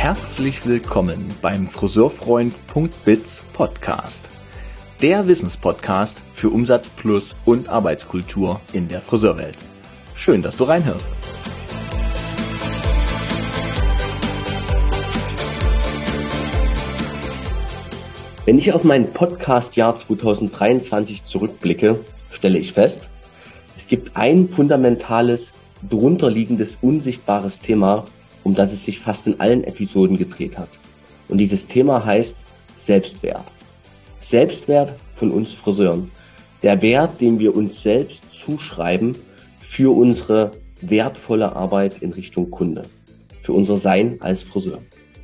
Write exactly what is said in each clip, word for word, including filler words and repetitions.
Herzlich willkommen beim Friseurfreund.biz Podcast. Der Wissenspodcast für Umsatz plus und Arbeitskultur in der Friseurwelt. Schön, dass du reinhörst. Wenn ich auf mein Podcast-Jahr zwanzig dreiundzwanzig zurückblicke, stelle ich fest, es gibt ein fundamentales, drunterliegendes, unsichtbares Thema, um das es sich fast in allen Episoden gedreht hat. Und dieses Thema heißt Selbstwert. Selbstwert von uns Friseuren. Der Wert, den wir uns selbst zuschreiben für unsere wertvolle Arbeit in Richtung Kunde. Für unser Sein als Friseur.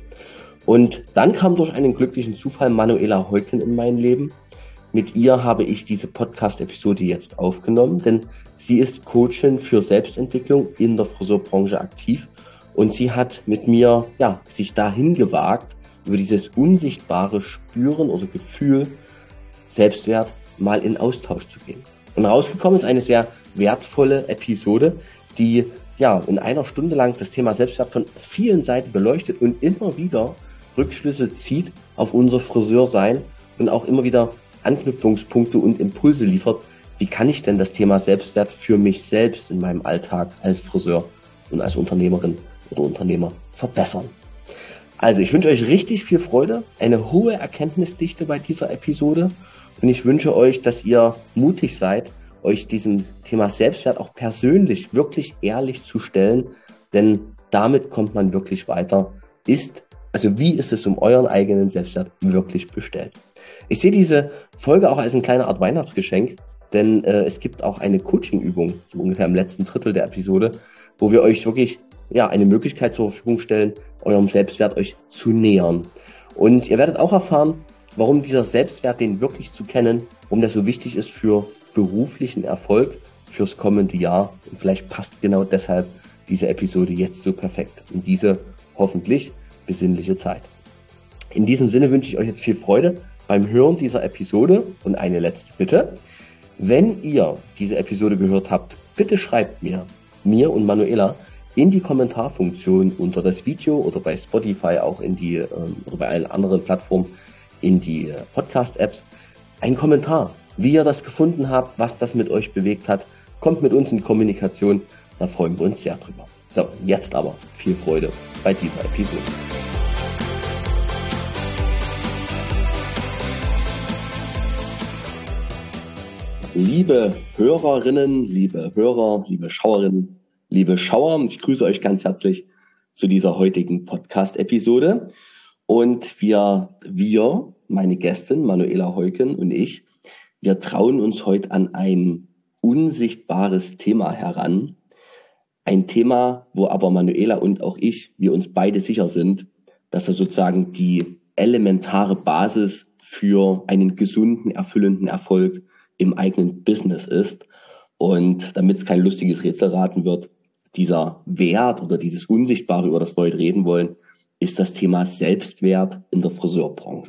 Und dann kam durch einen glücklichen Zufall Manuela Heuken in mein Leben. Mit ihr habe ich diese Podcast-Episode jetzt aufgenommen, denn sie ist Coachin für Selbstentwicklung in der Friseurbranche aktiv und sie hat mit mir ja sich dahin gewagt, über dieses unsichtbare Spüren oder Gefühl Selbstwert mal in Austausch zu gehen. Und rausgekommen ist eine sehr wertvolle Episode, die ja in einer Stunde lang das Thema Selbstwert von vielen Seiten beleuchtet und immer wieder Rückschlüsse zieht auf unser Friseursein und auch immer wieder Anknüpfungspunkte und Impulse liefert. Wie kann ich denn das Thema Selbstwert für mich selbst in meinem Alltag als Friseur und als Unternehmerin oder Unternehmer verbessern? Also ich wünsche euch richtig viel Freude, eine hohe Erkenntnisdichte bei dieser Episode und ich wünsche euch, dass ihr mutig seid, euch diesem Thema Selbstwert auch persönlich wirklich ehrlich zu stellen, denn damit kommt man wirklich weiter. Ist Also wie ist es um euren eigenen Selbstwert wirklich bestellt? Ich sehe diese Folge auch als eine kleine Art Weihnachtsgeschenk, denn äh, es gibt auch eine Coaching-Übung, so ungefähr im letzten Drittel der Episode, wo wir euch wirklich ja eine Möglichkeit zur Verfügung stellen, eurem Selbstwert euch zu nähern. Und ihr werdet auch erfahren, warum dieser Selbstwert, den wirklich zu kennen, warum der so wichtig ist für beruflichen Erfolg, fürs kommende Jahr. Und vielleicht passt genau deshalb diese Episode jetzt so perfekt in diese hoffentlich besinnliche Zeit. In diesem Sinne wünsche ich euch jetzt viel Freude beim Hören dieser Episode und eine letzte Bitte. Wenn ihr diese Episode gehört habt, bitte schreibt mir, mir und Manuela in die Kommentarfunktion unter das Video oder bei Spotify auch in die ähm, oder bei allen anderen Plattformen in die äh, Podcast-Apps einen Kommentar, wie ihr das gefunden habt, was das mit euch bewegt hat. Kommt mit uns in Kommunikation, da freuen wir uns sehr drüber. So, jetzt aber viel Freude bei dieser Episode. Liebe Hörerinnen, liebe Hörer, liebe Schauerinnen, liebe Schauer, ich grüße euch ganz herzlich zu dieser heutigen Podcast-Episode. Und wir, wir, meine Gästin Manuela Heuken und ich, wir trauen uns heute an ein unsichtbares Thema heran. Ein Thema, wo aber Manuela und auch ich, wir uns beide sicher sind, dass das sozusagen die elementare Basis für einen gesunden, erfüllenden Erfolg im eigenen Business ist. Und damit es kein lustiges Rätselraten wird, dieser Wert oder dieses Unsichtbare, über das wir heute reden wollen, ist das Thema Selbstwert in der Friseurbranche.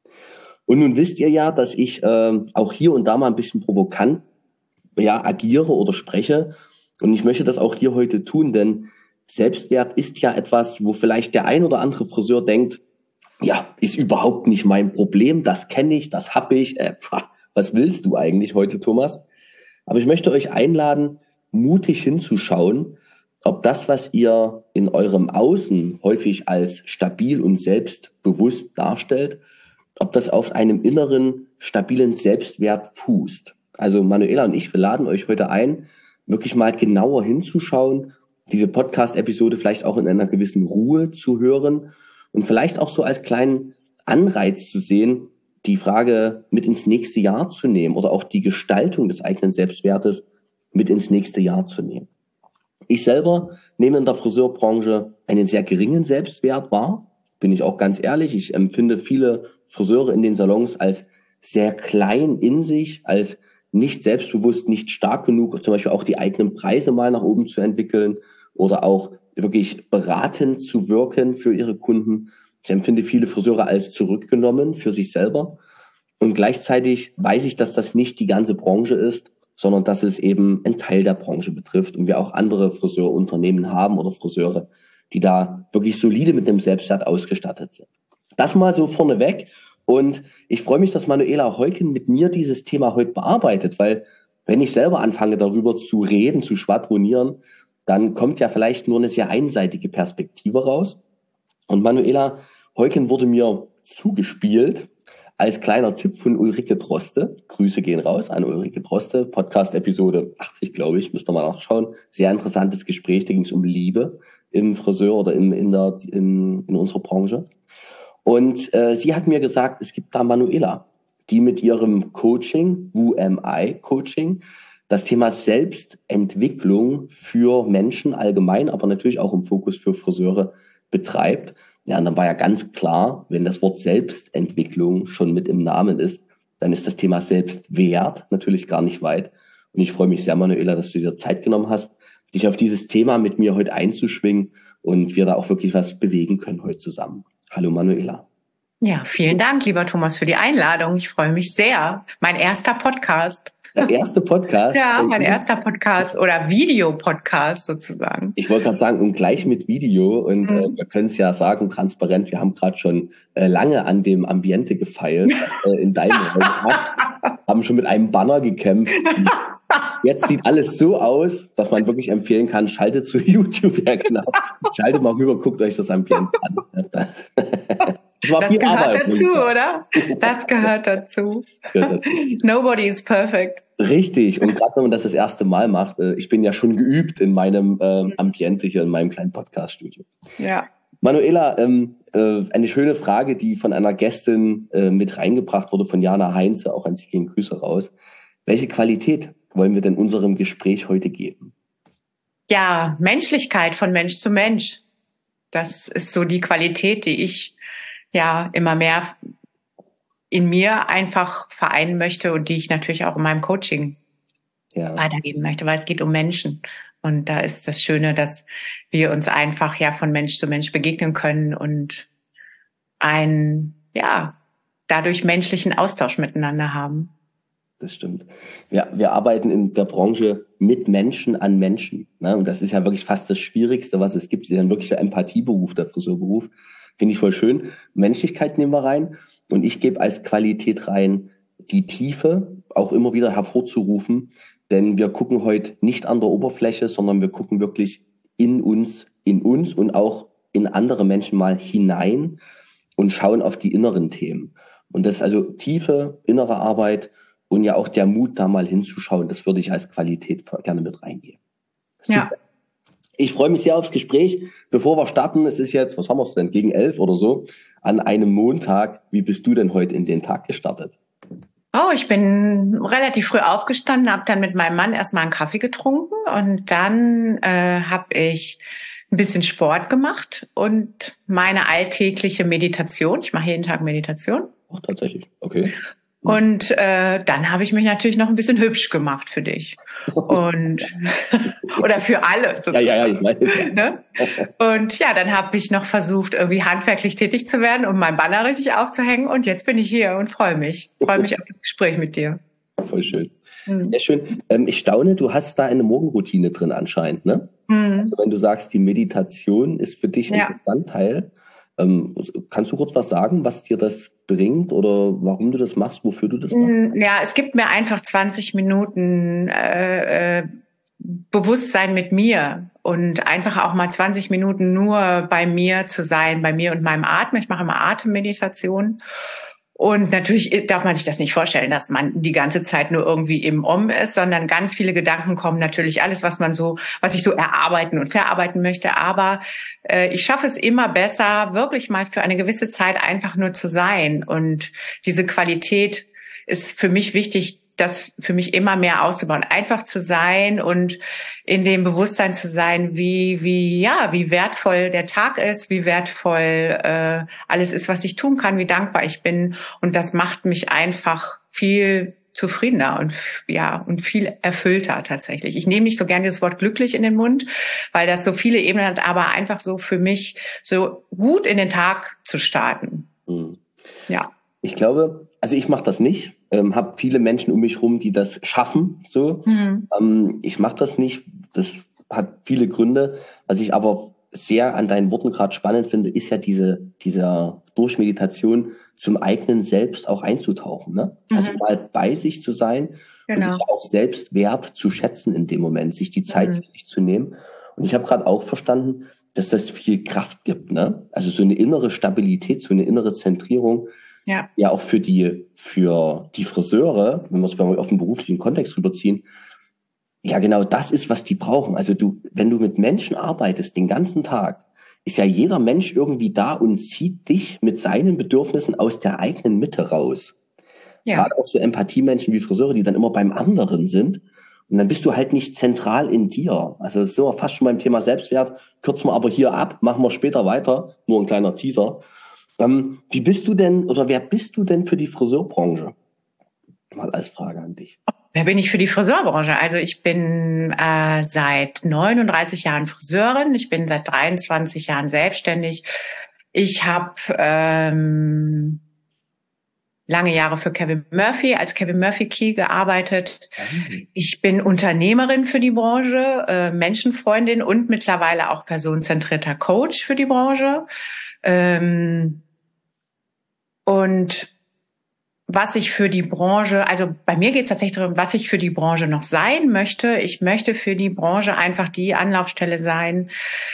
Und nun wisst ihr ja, dass ich äh, auch hier und da mal ein bisschen provokant ja, agiere oder spreche. Und ich möchte das auch hier heute tun, denn Selbstwert ist ja etwas, wo vielleicht der ein oder andere Friseur denkt, ja, ist überhaupt nicht mein Problem, das kenne ich, das habe ich. Äh, pah, was willst du eigentlich heute, Thomas? Aber ich möchte euch einladen, mutig hinzuschauen, ob das, was ihr in eurem Außen häufig als stabil und selbstbewusst darstellt, ob das auf einem inneren, stabilen Selbstwert fußt. Also Manuela und ich, wir laden euch heute ein, wirklich mal genauer hinzuschauen, diese Podcast-Episode vielleicht auch in einer gewissen Ruhe zu hören und vielleicht auch so als kleinen Anreiz zu sehen, die Frage mit ins nächste Jahr zu nehmen oder auch die Gestaltung des eigenen Selbstwertes mit ins nächste Jahr zu nehmen. Ich selber nehme in der Friseurbranche einen sehr geringen Selbstwert wahr, bin ich auch ganz ehrlich. Ich empfinde viele Friseure in den Salons als sehr klein in sich, als nicht selbstbewusst, nicht stark genug, zum Beispiel auch die eigenen Preise mal nach oben zu entwickeln oder auch wirklich beratend zu wirken für ihre Kunden. Ich empfinde viele Friseure als zurückgenommen für sich selber. Und gleichzeitig weiß ich, dass das nicht die ganze Branche ist, sondern dass es eben einen Teil der Branche betrifft und wir auch andere Friseurunternehmen haben oder Friseure, die da wirklich solide mit einem Selbstwert ausgestattet sind. Das mal so vorneweg. Und ich freue mich, dass Manuela Heuken mit mir dieses Thema heute bearbeitet, weil wenn ich selber anfange, darüber zu reden, zu schwadronieren, dann kommt ja vielleicht nur eine sehr einseitige Perspektive raus. Und Manuela Heuken wurde mir zugespielt als kleiner Tipp von Ulrike Droste. Grüße gehen raus an Ulrike Droste. Podcast-Episode achtzig, glaube ich, müsst ihr mal nachschauen. Sehr interessantes Gespräch, da ging es um Liebe im Friseur oder im, in, der, in, in unserer Branche. Und äh, sie hat mir gesagt, es gibt da Manuela, die mit ihrem Coaching, Who Am I Coaching, das Thema Selbstentwicklung für Menschen allgemein, aber natürlich auch im Fokus für Friseure betreibt. Ja, und dann war ja ganz klar, wenn das Wort Selbstentwicklung schon mit im Namen ist, dann ist das Thema Selbstwert natürlich gar nicht weit. Und ich freue mich sehr, Manuela, dass du dir Zeit genommen hast, dich auf dieses Thema mit mir heute einzuschwingen und wir da auch wirklich was bewegen können heute zusammen. Hallo Manuela. Ja, vielen Dank, lieber Thomas, für die Einladung. Ich freue mich sehr. Mein erster Podcast. Der erste Podcast? Ja, mein erster Podcast oder Videopodcast sozusagen. Ich wollte gerade sagen, und gleich mit Video. Und mhm. äh, wir können es ja sagen, transparent, wir haben gerade schon äh, lange an dem Ambiente gefeilt, äh, in deinem Raum, haben schon mit einem Banner gekämpft. Jetzt sieht alles so aus, dass man wirklich empfehlen kann, schaltet zu YouTube, ja genau. Schaltet mal rüber, guckt euch das Ambiente an. Das war das viel gehört Arbeit, dazu, oder? Das gehört dazu. Nobody is perfect. Richtig. Und gerade wenn man das das erste Mal macht, ich bin ja schon geübt in meinem äh, Ambiente hier in meinem kleinen Podcast-Studio. Ja. Manuela, ähm, äh, eine schöne Frage, die von einer Gästin äh, mit reingebracht wurde, von Jana Heinze, auch an Sie gehen Grüße raus. Welche Qualität wollen wir denn unserem Gespräch heute geben? Ja, Menschlichkeit von Mensch zu Mensch. Das ist so die Qualität, die ich ja immer mehr in mir einfach vereinen möchte und die ich natürlich auch in meinem Coaching ja. weitergeben möchte, weil es geht um Menschen. Und da ist das Schöne, dass wir uns einfach ja von Mensch zu Mensch begegnen können und einen, ja, dadurch menschlichen Austausch miteinander haben. Das stimmt. Ja, wir arbeiten in der Branche mit Menschen an Menschen. Ne? Und das ist ja wirklich fast das Schwierigste, was es gibt. Das ist ja wirklich der Empathieberuf, der Friseurberuf. Finde ich voll schön. Menschlichkeit nehmen wir rein. Und ich gebe als Qualität rein, die Tiefe auch immer wieder hervorzurufen. Denn wir gucken heute nicht an der Oberfläche, sondern wir gucken wirklich in uns, in uns und auch in andere Menschen mal hinein und schauen auf die inneren Themen. Und das ist also tiefe innere Arbeit und ja auch der Mut, da mal hinzuschauen. Das würde ich als Qualität gerne mit reingehen. Super. Ja. Ich freue mich sehr aufs Gespräch. Bevor wir starten, es ist jetzt, was haben wir es denn, gegen elf oder so, an einem Montag. Wie bist du denn heute in den Tag gestartet? Oh, ich bin relativ früh aufgestanden, habe dann mit meinem Mann erstmal einen Kaffee getrunken und dann äh, habe ich ein bisschen Sport gemacht und meine alltägliche Meditation. Ich mache jeden Tag Meditation. Ach, tatsächlich, okay. Und äh, dann habe ich mich natürlich noch ein bisschen hübsch gemacht für dich. Und oder für alle. Sozusagen. Ja, ja, ja, ich meine. Ne? Und ja, dann habe ich noch versucht, irgendwie handwerklich tätig zu werden, um mein Banner richtig aufzuhängen. Und jetzt bin ich hier und freue mich. Freue mich auf das Gespräch mit dir. Voll schön. Mhm. Sehr schön. Ähm, ich staune, du hast da eine Morgenroutine drin anscheinend, ne? Mhm. Also wenn du sagst, die Meditation ist für dich ein ja. Bestandteil, ähm, kannst du kurz was sagen, was dir das bringt oder warum du das machst, wofür du das machst? Ja, es gibt mir einfach zwanzig Minuten äh, äh, Bewusstsein mit mir und einfach auch mal zwanzig Minuten nur bei mir zu sein, bei mir und meinem Atmen. Ich mache immer Atemmeditation. Und natürlich darf man sich das nicht vorstellen, dass man die ganze Zeit nur irgendwie im Om ist, sondern ganz viele Gedanken kommen, natürlich alles, was man so, was ich so erarbeiten und verarbeiten möchte. Aber äh, ich schaffe es immer besser, wirklich mal für eine gewisse Zeit einfach nur zu sein. Und diese Qualität ist für mich wichtig, das für mich immer mehr auszubauen, einfach zu sein und in dem Bewusstsein zu sein, wie wie ja wie wertvoll der Tag ist, wie wertvoll äh, alles ist, was ich tun kann, wie dankbar ich bin, und das macht mich einfach viel zufriedener und ja und viel erfüllter tatsächlich. Ich nehme nicht so gerne dieses Wort glücklich in den Mund, weil das so viele Ebenen hat, aber einfach so für mich so gut in den Tag zu starten. Mhm. Ja. Ich glaube, also ich mache das nicht. Ähm, habe viele Menschen um mich rum, die das schaffen. So, mhm. ähm, ich mache das nicht. Das hat viele Gründe. Was ich aber sehr an deinen Worten gerade spannend finde, ist ja diese, dieser durch Meditation zum eigenen Selbst auch einzutauchen, ne? Mhm. Also mal bei sich zu sein, genau, und sich auch selbst wert zu schätzen in dem Moment, sich die Zeit mhm. für sich zu nehmen. Und ich habe gerade auch verstanden, dass das viel Kraft gibt, ne? Also so eine innere Stabilität, so eine innere Zentrierung, ja, ja auch für die, für die Friseure, wenn wir es auf den beruflichen Kontext rüberziehen, ja, genau das ist, was die brauchen. Also du, wenn du mit Menschen arbeitest den ganzen Tag, ist ja jeder Mensch irgendwie da und zieht dich mit seinen Bedürfnissen aus der eigenen Mitte raus. Ja. Gerade auch so Empathiemenschen wie Friseure, die dann immer beim anderen sind. Und dann bist du halt nicht zentral in dir. Also das sind wir fast schon beim Thema Selbstwert. Kürzen wir aber hier ab, machen wir später weiter. Nur ein kleiner Teaser. Ähm, wie bist du denn, oder wer bist du denn für die Friseurbranche? Mal als Frage an dich. Wer bin ich für die Friseurbranche? Also ich bin äh, seit neununddreißig Jahren Friseurin. Ich bin seit dreiundzwanzig Jahren selbstständig. Ich habe ähm, lange Jahre für Kevin Murphy als Kevin Murphy Key gearbeitet. Mhm. Ich bin Unternehmerin für die Branche, äh, Menschenfreundin und mittlerweile auch personenzentrierter Coach für die Branche. Ähm, und was ich für die Branche, also bei mir geht es tatsächlich darum, was ich für die Branche noch sein möchte. Ich möchte für die Branche einfach die Anlaufstelle sein,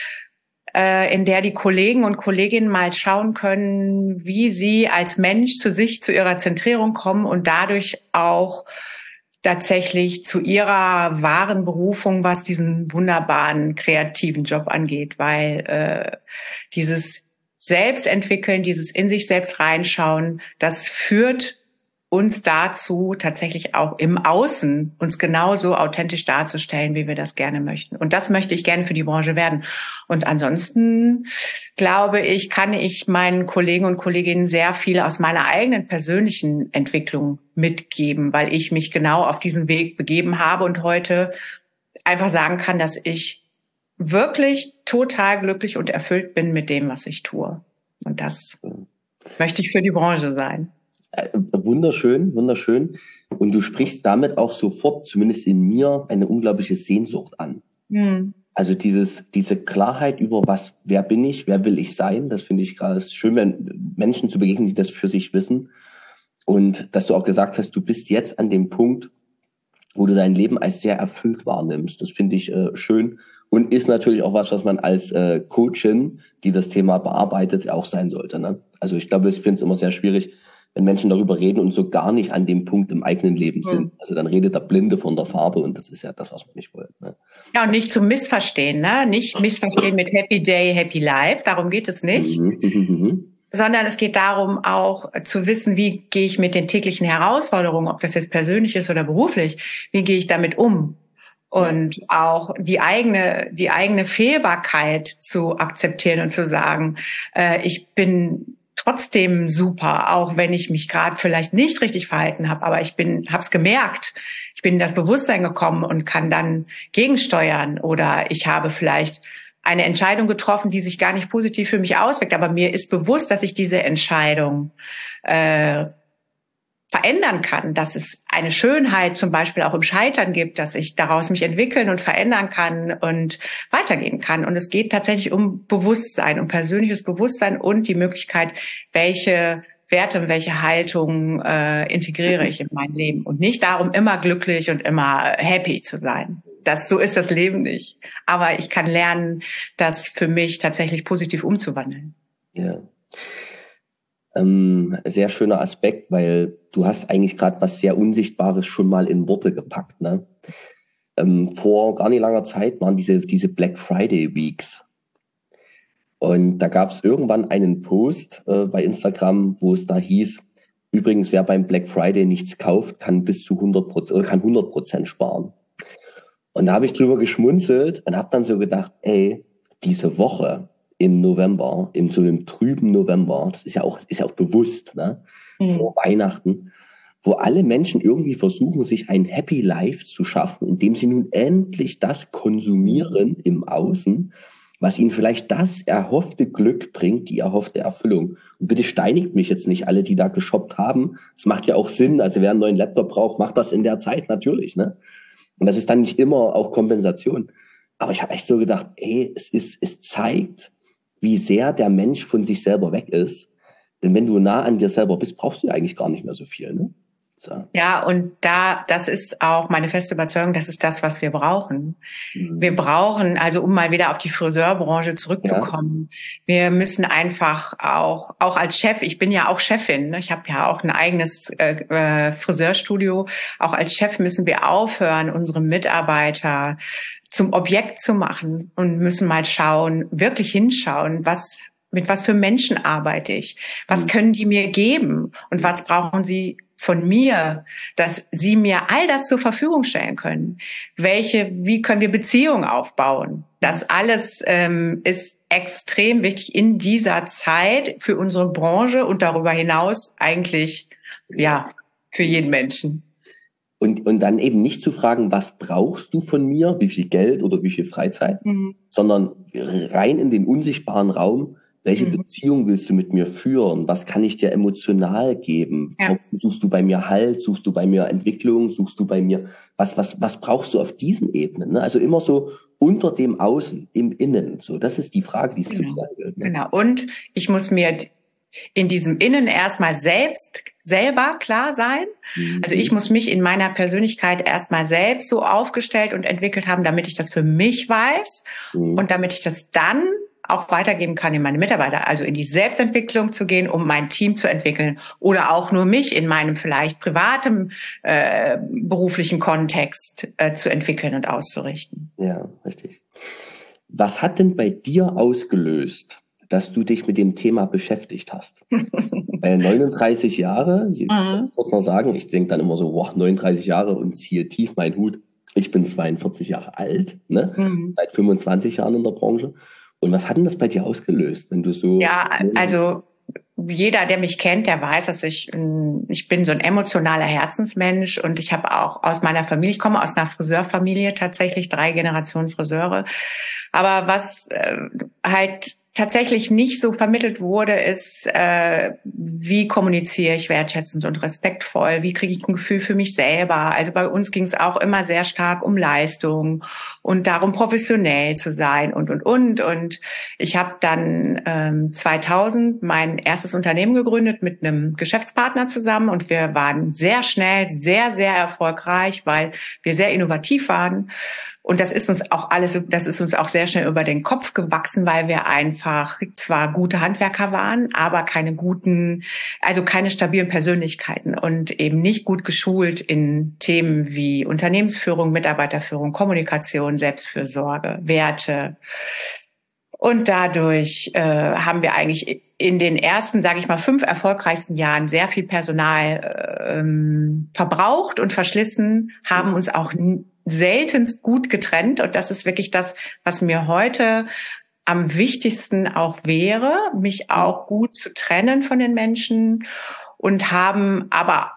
äh, in der die Kollegen und Kolleginnen mal schauen können, wie sie als Mensch zu sich, zu ihrer Zentrierung kommen und dadurch auch tatsächlich zu ihrer wahren Berufung, was diesen wunderbaren kreativen Job angeht, weil äh, dieses Selbstentwickeln, dieses in sich selbst reinschauen, das führt uns dazu, tatsächlich auch im Außen uns genauso authentisch darzustellen, wie wir das gerne möchten. Und das möchte ich gerne für die Branche werden. Und ansonsten, glaube ich, kann ich meinen Kollegen und Kolleginnen sehr viel aus meiner eigenen persönlichen Entwicklung mitgeben, weil ich mich genau auf diesen Weg begeben habe und heute einfach sagen kann, dass ich wirklich total glücklich und erfüllt bin mit dem, was ich tue. Und das möchte ich für die Branche sein. Wunderschön, wunderschön. Und du sprichst damit auch sofort, zumindest in mir, eine unglaubliche Sehnsucht an. Mhm. Also dieses, diese Klarheit über was, wer bin ich, wer will ich sein, das finde ich gerade schön, wenn Menschen zu begegnen, die das für sich wissen. Und dass du auch gesagt hast, du bist jetzt an dem Punkt, wo du dein Leben als sehr erfüllt wahrnimmst. Das finde ich äh, schön und ist natürlich auch was, was man als äh, Coachin, die das Thema bearbeitet, auch sein sollte. Ne? Also ich glaube, ich finde es immer sehr schwierig, wenn Menschen darüber reden und so gar nicht an dem Punkt im eigenen Leben sind. Mhm. Also dann redet der Blinde von der Farbe und das ist ja das, was man nicht will. Ne? Ja, und nicht zum Missverstehen, ne? Nicht missverstehen mit Happy Day, Happy Life, darum geht es nicht. Mhm, mhm, mhm. Sondern es geht darum, auch zu wissen, wie gehe ich mit den täglichen Herausforderungen, ob das jetzt persönlich ist oder beruflich, wie gehe ich damit um? Und ja. auch die eigene, die eigene Fehlbarkeit zu akzeptieren und zu sagen, äh, ich bin trotzdem super, auch wenn ich mich gerade vielleicht nicht richtig verhalten habe, aber ich bin, habe es gemerkt, ich bin in das Bewusstsein gekommen und kann dann gegensteuern oder ich habe vielleicht eine Entscheidung getroffen, die sich gar nicht positiv für mich auswirkt, aber mir ist bewusst, dass ich diese Entscheidung äh, verändern kann, dass es eine Schönheit zum Beispiel auch im Scheitern gibt, dass ich daraus mich entwickeln und verändern kann und weitergehen kann. Und es geht tatsächlich um Bewusstsein, um persönliches Bewusstsein und die Möglichkeit, welche Werte und welche Haltung äh, integriere ich in mein Leben. Und nicht darum, immer glücklich und immer happy zu sein. Das, so ist das Leben nicht. Aber ich kann lernen, das für mich tatsächlich positiv umzuwandeln. Ja. Ähm, sehr schöner Aspekt, weil du hast eigentlich gerade was sehr Unsichtbares schon mal in Worte gepackt. Ne? Ähm, vor gar nicht langer Zeit waren diese, diese Black Friday Weeks. Und da gab es irgendwann einen Post äh, bei Instagram, wo es da hieß, übrigens, wer beim Black Friday nichts kauft, kann bis zu hundert Prozent, kann hundert Prozent sparen. Und da habe ich drüber geschmunzelt und habe dann so gedacht, ey, diese Woche im November, in so einem trüben November, das ist ja auch, ist ja auch bewusst, ne, mhm. vor Weihnachten, wo alle Menschen irgendwie versuchen, sich ein Happy Life zu schaffen, indem sie nun endlich das konsumieren im Außen, was ihnen vielleicht das erhoffte Glück bringt, die erhoffte Erfüllung. Und bitte steinigt mich jetzt nicht alle, die da geshoppt haben. Das macht ja auch Sinn. Also wer einen neuen Laptop braucht, macht das in der Zeit natürlich, ne? Und das ist dann nicht immer auch Kompensation. Aber ich habe echt so gedacht, ey, es ist, es zeigt, wie sehr der Mensch von sich selber weg ist. Denn wenn du nah an dir selber bist, brauchst du ja eigentlich gar nicht mehr so viel, ne? So. Ja, und da, das ist auch meine feste Überzeugung, das ist das, was wir brauchen. Mhm. Wir brauchen, also um mal wieder auf die Friseurbranche zurückzukommen, ja. wir müssen einfach auch, auch als Chef, ich bin ja auch Chefin, ne? Ich habe ja auch ein eigenes äh, Friseurstudio, auch als Chef müssen wir aufhören, unsere Mitarbeiter zum Objekt zu machen und müssen mal schauen, wirklich hinschauen, was mit was für Menschen arbeite ich, was mhm. können die mir geben und was brauchen sie von mir, dass sie mir all das zur Verfügung stellen können. Welche, wie können wir Beziehungen aufbauen? Das alles ähm, ist extrem wichtig in dieser Zeit für unsere Branche und darüber hinaus eigentlich, ja, für jeden Menschen. Und, und dann eben nicht zu fragen, was brauchst du von mir, wie viel Geld oder wie viel Freizeit, mhm. sondern rein in den unsichtbaren Raum. Welche mhm. Beziehung willst du mit mir führen? Was kann ich dir emotional geben? Ja. Suchst du bei mir Halt? Suchst du bei mir Entwicklung? Suchst du bei mir, was, was, was brauchst du auf diesen Ebenen? Ne? Also immer so unter dem Außen, im Innen. So, das ist die Frage, die es genau. zu klären gilt. Ne? Genau. Und ich muss mir in diesem Innen erstmal selbst, selber klar sein. Mhm. Also ich muss mich in meiner Persönlichkeit erstmal selbst so aufgestellt und entwickelt haben, damit ich das für mich weiß mhm. und damit ich das dann auch weitergeben kann in meine Mitarbeiter, also in die Selbstentwicklung zu gehen, um mein Team zu entwickeln oder auch nur mich in meinem vielleicht privaten äh, beruflichen Kontext äh, zu entwickeln und auszurichten. Ja, richtig. Was hat denn bei dir ausgelöst, dass du dich mit dem Thema beschäftigt hast? Weil neununddreißig Jahre, ich mhm. muss noch sagen, ich denke dann immer so, boah, neununddreißig Jahre und ziehe tief meinen Hut. Ich bin zweiundvierzig Jahre alt, ne? Mhm. Seit fünfundzwanzig Jahren in der Branche. Und was hat denn das bei dir ausgelöst, wenn du so... Ja, also jeder, der mich kennt, der weiß, dass ich, ich bin so ein emotionaler Herzensmensch und ich habe auch aus meiner Familie, ich komme aus einer Friseurfamilie, tatsächlich drei Generationen Friseure. Aber was äh, halt tatsächlich nicht so vermittelt wurde, ist, äh, wie kommuniziere ich wertschätzend und respektvoll, wie kriege ich ein Gefühl für mich selber. Also bei uns ging es auch immer sehr stark um Leistung und darum, professionell zu sein und, und, und. Und ich habe dann ähm, zweitausend mein erstes Unternehmen gegründet mit einem Geschäftspartner zusammen und wir waren sehr schnell, sehr, sehr erfolgreich, weil wir sehr innovativ waren. Und das ist uns auch alles, das ist uns auch sehr schnell über den Kopf gewachsen, weil wir einfach zwar gute Handwerker waren, aber keine guten, also keine stabilen Persönlichkeiten und eben nicht gut geschult in Themen wie Unternehmensführung, Mitarbeiterführung, Kommunikation, Selbstfürsorge, Werte. Und dadurch äh, haben wir eigentlich in den ersten, sage ich mal, fünf erfolgreichsten Jahren sehr viel Personal ähm, verbraucht und verschlissen, haben uns auch seltenst gut getrennt. Und das ist wirklich das, was mir heute am wichtigsten auch wäre, mich auch gut zu trennen von den Menschen und haben aber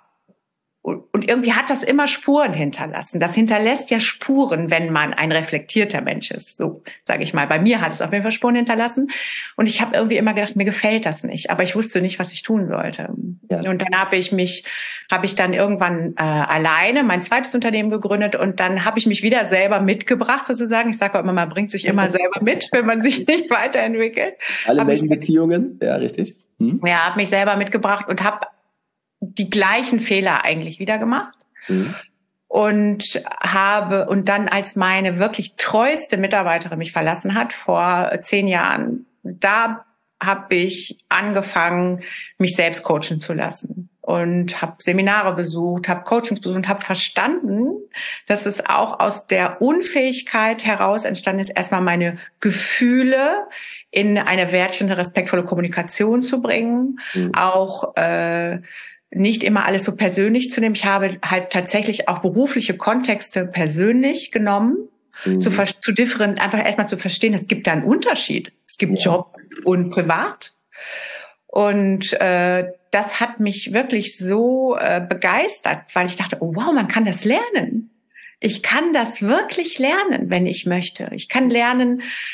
und irgendwie hat das immer Spuren hinterlassen. Das hinterlässt ja Spuren, wenn man ein reflektierter Mensch ist. So, sage ich mal. Bei mir hat es auf jeden Fall Spuren hinterlassen. Und ich habe irgendwie immer gedacht, mir gefällt das nicht. Aber ich wusste nicht, was ich tun sollte. Ja. Und dann habe ich mich, habe ich dann irgendwann äh, alleine mein zweites Unternehmen gegründet. Und dann habe ich mich wieder selber mitgebracht, sozusagen. Ich sage auch immer, man bringt sich immer selber mit, wenn man sich nicht weiterentwickelt. Alle Menschenbeziehungen, ja, richtig. Hm. Ja, habe mich selber mitgebracht und habe die gleichen Fehler eigentlich wieder gemacht. Mhm. Und habe, und dann als meine wirklich treueste Mitarbeiterin mich verlassen hat, vor zehn Jahren, da habe ich angefangen, mich selbst coachen zu lassen. Und habe Seminare besucht, habe Coachings besucht und habe verstanden, dass es auch aus der Unfähigkeit heraus entstanden ist, erstmal meine Gefühle in eine wertschätzende, respektvolle Kommunikation zu bringen, mhm. auch äh, nicht immer alles so persönlich zu nehmen. Ich habe halt tatsächlich auch berufliche Kontexte persönlich genommen, mhm. zu, zu different, einfach erstmal zu verstehen, es gibt da einen Unterschied. Es gibt ja. Job und Privat. Und äh, das hat mich wirklich so äh, begeistert, weil ich dachte, oh wow, man kann das lernen. Ich kann das wirklich lernen, wenn ich möchte. Ich kann lernen,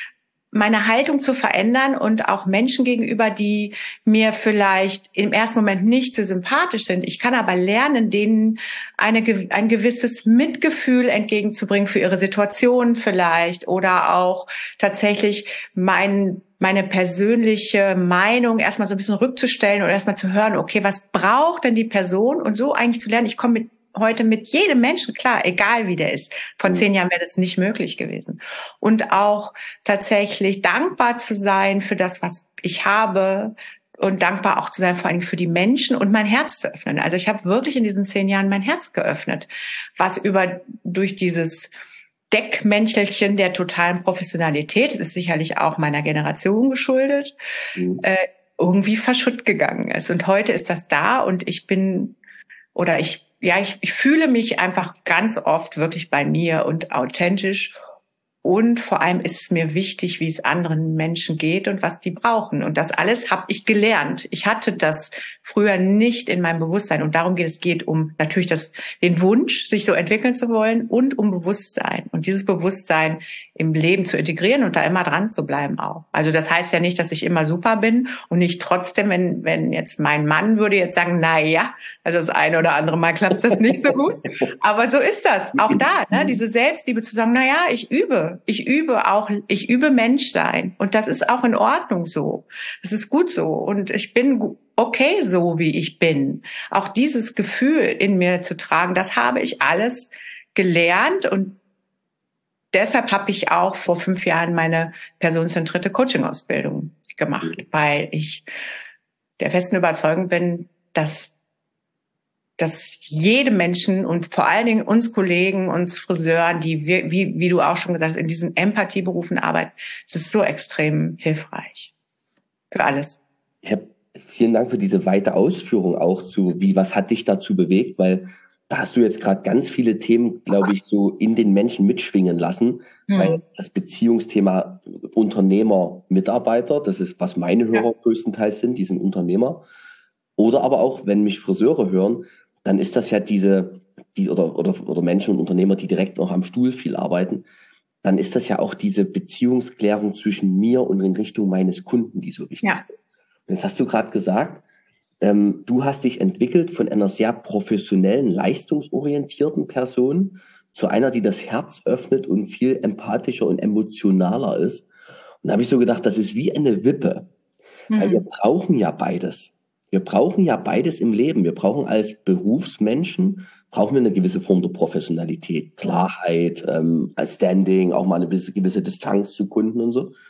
meine Haltung zu verändern und auch Menschen gegenüber, die mir vielleicht im ersten Moment nicht so sympathisch sind. Ich kann aber lernen, denen eine, ein gewisses Mitgefühl entgegenzubringen für ihre Situation vielleicht oder auch tatsächlich mein, meine persönliche Meinung erstmal so ein bisschen rückzustellen und erstmal zu hören, okay, was braucht denn die Person? Und so eigentlich zu lernen, ich komme mit heute mit jedem Menschen klar, egal wie der ist. Vor zehn Jahren wäre das nicht möglich gewesen. Und auch tatsächlich dankbar zu sein für das, was ich habe und dankbar auch zu sein vor allem für die Menschen und mein Herz zu öffnen. Also ich habe wirklich in diesen zehn Jahren mein Herz geöffnet, was über durch dieses Deckmäntelchen der totalen Professionalität, das ist sicherlich auch meiner Generation geschuldet, mhm. äh, irgendwie verschütt gegangen ist. Und heute ist das da und ich bin oder ich Ja, ich, ich fühle mich einfach ganz oft wirklich bei mir und authentisch. Und vor allem ist es mir wichtig, wie es anderen Menschen geht und was die brauchen. Und das alles habe ich gelernt. Ich hatte das früher nicht in meinem Bewusstsein. Und darum geht es. Es geht um natürlich das, den Wunsch, sich so entwickeln zu wollen und um Bewusstsein. Und dieses Bewusstsein im Leben zu integrieren und da immer dran zu bleiben auch. Also das heißt ja nicht, dass ich immer super bin und nicht trotzdem, wenn, wenn jetzt mein Mann würde jetzt sagen, na ja, also das eine oder andere Mal klappt das nicht so gut. Aber so ist das. Auch da, ne, diese Selbstliebe zu sagen, na ja, ich übe. Ich übe auch, ich übe Menschsein. Und das ist auch in Ordnung so. Das ist gut so. Und ich bin okay so, wie ich bin. Auch dieses Gefühl in mir zu tragen, das habe ich alles gelernt. Und deshalb habe ich auch vor fünf Jahren meine personenzentrierte Coaching-Ausbildung gemacht, weil ich der festen Überzeugung bin, dass dass jedem Menschen und vor allen Dingen uns Kollegen, uns Friseuren, die wir, wie, wie du auch schon gesagt hast, in diesen Empathieberufen arbeiten, es ist so extrem hilfreich. Für alles. Ich habe vielen Dank für diese weite Ausführung auch zu, wie, was hat dich dazu bewegt, weil da hast du jetzt gerade ganz viele Themen, glaube ich, so in den Menschen mitschwingen lassen, hm. weil das Beziehungsthema Unternehmer, Mitarbeiter, das ist, was meine Hörer ja. größtenteils sind, die sind Unternehmer. Oder aber auch, wenn mich Friseure hören, dann ist das ja diese, die oder, oder, oder Menschen und Unternehmer, die direkt noch am Stuhl viel arbeiten, dann ist das ja auch diese Beziehungsklärung zwischen mir und in Richtung meines Kunden, die so wichtig ja. ist. Und jetzt hast du gerade gesagt, ähm, du hast dich entwickelt von einer sehr professionellen, leistungsorientierten Person zu einer, die das Herz öffnet und viel empathischer und emotionaler ist. Und da habe ich so gedacht, das ist wie eine Wippe, mhm. weil wir brauchen ja beides. Wir brauchen ja beides im Leben. Wir brauchen als Berufsmenschen, brauchen wir eine gewisse Form der Professionalität, Klarheit, ähm, als Standing, auch mal eine gewisse, gewisse Distanz zu Kunden und so.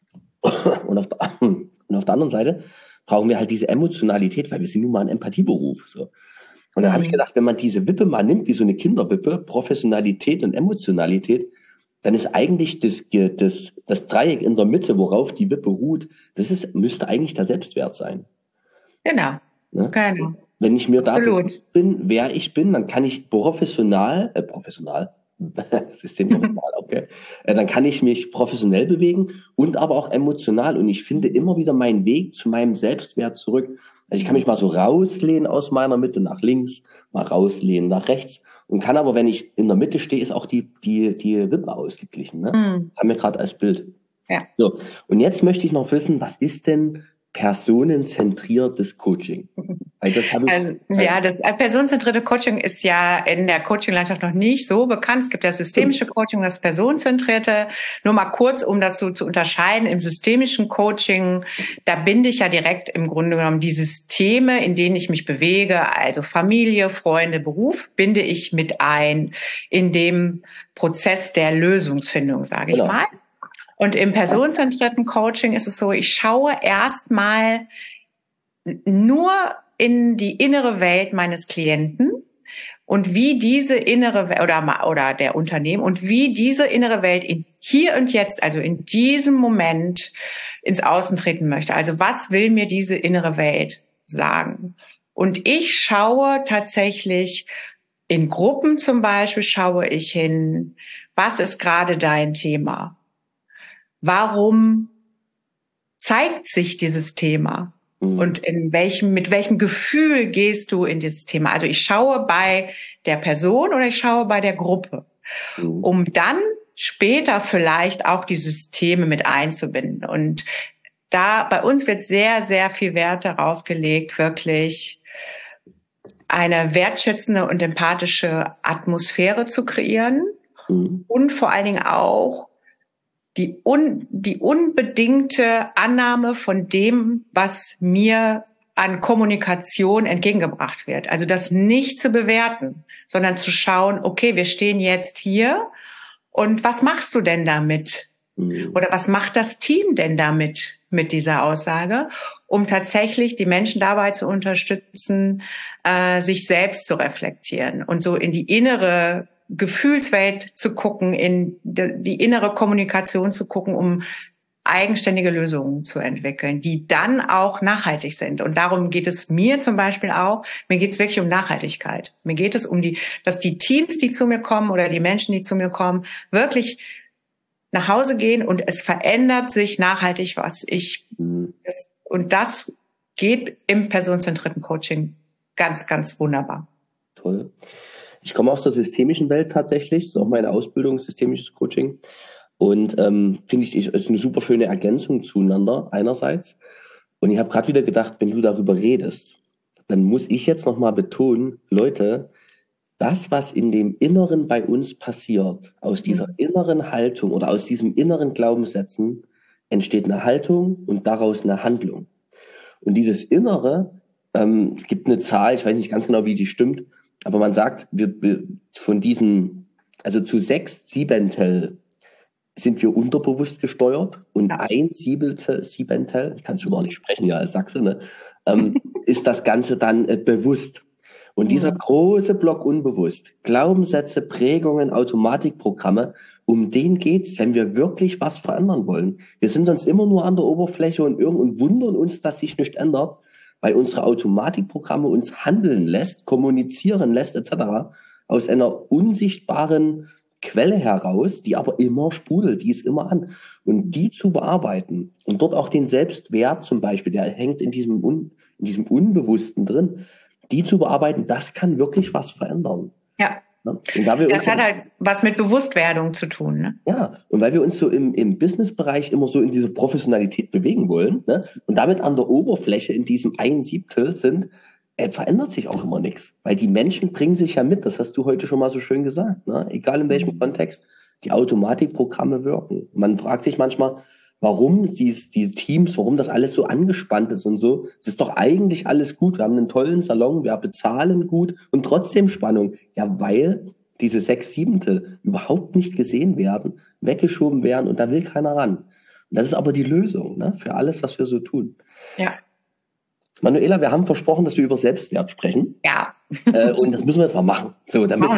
Und auf, der, und auf der anderen Seite brauchen wir halt diese Emotionalität, weil wir sind nun mal ein Empathieberuf. So. Und dann mhm. habe ich gedacht, wenn man diese Wippe mal nimmt, wie so eine Kinderwippe, Professionalität und Emotionalität, dann ist eigentlich das, das, das Dreieck in der Mitte, worauf die Wippe ruht, das ist, müsste eigentlich der Selbstwert sein. Genau, ne? Genau. Wenn ich mir da bewusst bin, wer ich bin, dann kann ich professional, äh, professional, System professional, okay, äh, dann kann ich mich professionell bewegen und aber auch emotional und ich finde immer wieder meinen Weg zu meinem Selbstwert zurück. Also ich kann mich mal so rauslehnen aus meiner Mitte nach links, mal rauslehnen nach rechts und kann aber, wenn ich in der Mitte stehe, ist auch die, die, die Wippe ausgeglichen, ne? Mhm. Das haben wir gerade als Bild. Ja. So. Und jetzt möchte ich noch wissen, was ist denn personenzentriertes Coaching? Weil das habe ich also, ja, das personenzentrierte Coaching ist ja in der Coaching-Landschaft noch nicht so bekannt. Es gibt ja systemische Coaching, das personenzentrierte. Nur mal kurz, um das so zu unterscheiden. Im systemischen Coaching, da binde ich ja direkt im Grunde genommen die Systeme, in denen ich mich bewege, also Familie, Freunde, Beruf, binde ich mit ein in dem Prozess der Lösungsfindung, sage ich genau. mal. Und im personenzentrierten Coaching ist es so, ich schaue erstmal nur in die innere Welt meines Klienten und wie diese innere Welt oder, oder der Unternehmen und wie diese innere Welt in hier und jetzt, also in diesem Moment ins Außen treten möchte. Also was will mir diese innere Welt sagen? Und ich schaue tatsächlich in Gruppen zum Beispiel, schaue ich hin, was ist gerade dein Thema? Warum zeigt sich dieses Thema? Mhm. Und in welchem, mit welchem Gefühl gehst du in dieses Thema? Also ich schaue bei der Person oder ich schaue bei der Gruppe, mhm. um dann später vielleicht auch die Systeme mit einzubinden. Und da bei uns wird sehr, sehr viel Wert darauf gelegt, wirklich eine wertschätzende und empathische Atmosphäre zu kreieren mhm. und vor allen Dingen auch die, un, die unbedingte Annahme von dem, was mir an Kommunikation entgegengebracht wird. Also das nicht zu bewerten, sondern zu schauen, okay, wir stehen jetzt hier und was machst du denn damit? Mhm. Oder was macht das Team denn damit, mit dieser Aussage, um tatsächlich die Menschen dabei zu unterstützen, äh, sich selbst zu reflektieren und so in die innere Gefühlswelt zu gucken, in die, die innere Kommunikation zu gucken, um eigenständige Lösungen zu entwickeln, die dann auch nachhaltig sind. Und darum geht es mir zum Beispiel auch. Mir geht es wirklich um Nachhaltigkeit. Mir geht es um die, dass die Teams, die zu mir kommen oder die Menschen, die zu mir kommen, wirklich nach Hause gehen und es verändert sich nachhaltig, was ich, das, und das geht im personenzentrierten Coaching ganz, ganz wunderbar. Toll. Ich komme aus der systemischen Welt tatsächlich, das ist auch meine Ausbildung, systemisches Coaching. Und ähm, finde ich, ist eine super schöne Ergänzung zueinander einerseits. Und ich habe gerade wieder gedacht, wenn du darüber redest, dann muss ich jetzt nochmal betonen, Leute, das, was in dem Inneren bei uns passiert, aus dieser inneren Haltung oder aus diesem inneren Glaubenssätzen, entsteht eine Haltung und daraus eine Handlung. Und dieses Innere, ähm, es gibt eine Zahl, ich weiß nicht ganz genau, wie die stimmt, aber man sagt, wir, wir von diesen, also zu sechs Siebentel sind wir unterbewusst gesteuert und ein Siebeltel, Siebentel, ich kann schon gar nicht sprechen, ja, als Sachse, ne, ähm, ist das Ganze dann äh, bewusst. Und dieser große Block unbewusst, Glaubenssätze, Prägungen, Automatikprogramme, um den geht's, wenn wir wirklich was verändern wollen. Wir sind sonst immer nur an der Oberfläche und, und wundern uns, dass sich nichts ändert, weil unsere Automatikprogramme uns handeln lässt, kommunizieren lässt, et cetera aus einer unsichtbaren Quelle heraus, die aber immer sprudelt, die ist immer an. Und die zu bearbeiten und dort auch den Selbstwert zum Beispiel, der hängt in diesem, Un, in diesem Unbewussten drin, die zu bearbeiten, das kann wirklich was verändern. Ja. Und da wir das uns hat halt was mit Bewusstwerdung zu tun. Ne? Ja, und weil wir uns so im, im Businessbereich immer so in diese Professionalität bewegen wollen, ne, und damit an der Oberfläche in diesem ein Siebtel sind, äh, verändert sich auch immer nichts. Weil die Menschen bringen sich ja mit, das hast du heute schon mal so schön gesagt, ne? Egal in welchem Kontext, die Automatikprogramme wirken. Man fragt sich manchmal, warum dies, die Teams, warum das alles so angespannt ist und so. Es ist doch eigentlich alles gut. Wir haben einen tollen Salon, wir bezahlen gut und trotzdem Spannung. Ja, weil diese sechs Siebtel überhaupt nicht gesehen werden, weggeschoben werden und da will keiner ran. Und das ist aber die Lösung, ne, für alles, was wir so tun. Ja. Manuela, wir haben versprochen, dass wir über Selbstwert sprechen. Ja. Äh, und das müssen wir jetzt mal machen. So, damit,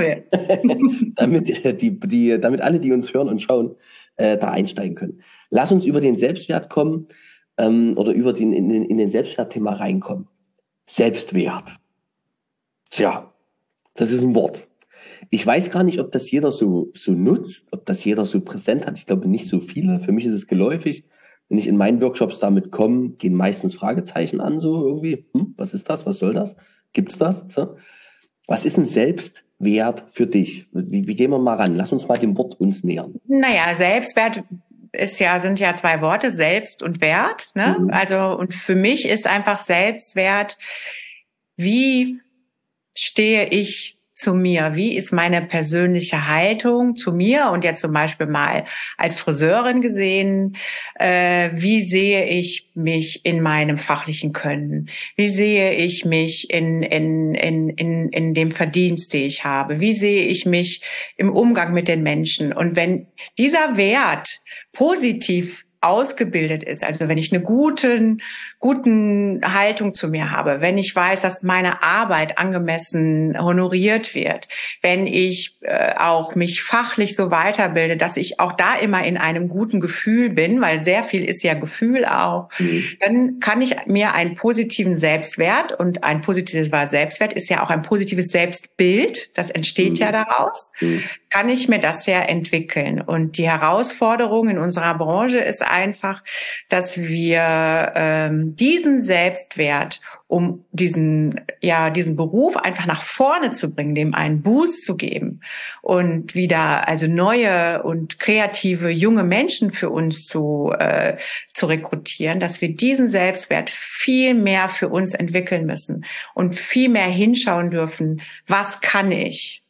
damit, die, die, damit alle, die uns hören und schauen, äh, da einsteigen können. Lass uns über den Selbstwert kommen ähm, oder über den in, in den Selbstwertthema reinkommen. Selbstwert. Tja, das ist ein Wort. Ich weiß gar nicht, ob das jeder so, so nutzt, ob das jeder so präsent hat. Ich glaube nicht so viele. Für mich ist es geläufig. Wenn ich in meinen Workshops damit komme, gehen meistens Fragezeichen an, so irgendwie. Hm, was ist das? Was soll das? Gibt's das? So. Was ist ein Selbstwert für dich? Wie, wie gehen wir mal ran? Lass uns mal dem Wort uns nähern. Naja, Selbstwert ist ja, sind ja zwei Worte, Selbst und Wert, ne? Mhm. Also, und für mich ist einfach Selbstwert, wie stehe ich zu mir? Wie ist meine persönliche Haltung zu mir? Und jetzt zum Beispiel mal als Friseurin gesehen, äh, wie sehe ich mich in meinem fachlichen Können? Wie sehe ich mich in, in, in, in, in dem Verdienst, den ich habe? Wie sehe ich mich im Umgang mit den Menschen? Und wenn dieser Wert positiv ausgebildet ist, also wenn ich eine guten, guten Haltung zu mir habe, wenn ich weiß, dass meine Arbeit angemessen honoriert wird, wenn ich äh, auch mich fachlich so weiterbilde, dass ich auch da immer in einem guten Gefühl bin, weil sehr viel ist ja Gefühl auch, mhm. dann kann ich mir einen positiven Selbstwert, und ein positiver Selbstwert ist ja auch ein positives Selbstbild, das entsteht mhm. ja daraus, mhm. kann ich mir das ja entwickeln. Und die Herausforderung in unserer Branche ist einfach, dass wir ähm, diesen Selbstwert, um diesen, ja, diesen Beruf einfach nach vorne zu bringen, dem einen Boost zu geben und wieder also neue und kreative junge Menschen für uns zu, äh, zu rekrutieren, dass wir diesen Selbstwert viel mehr für uns entwickeln müssen und viel mehr hinschauen dürfen, was kann ich?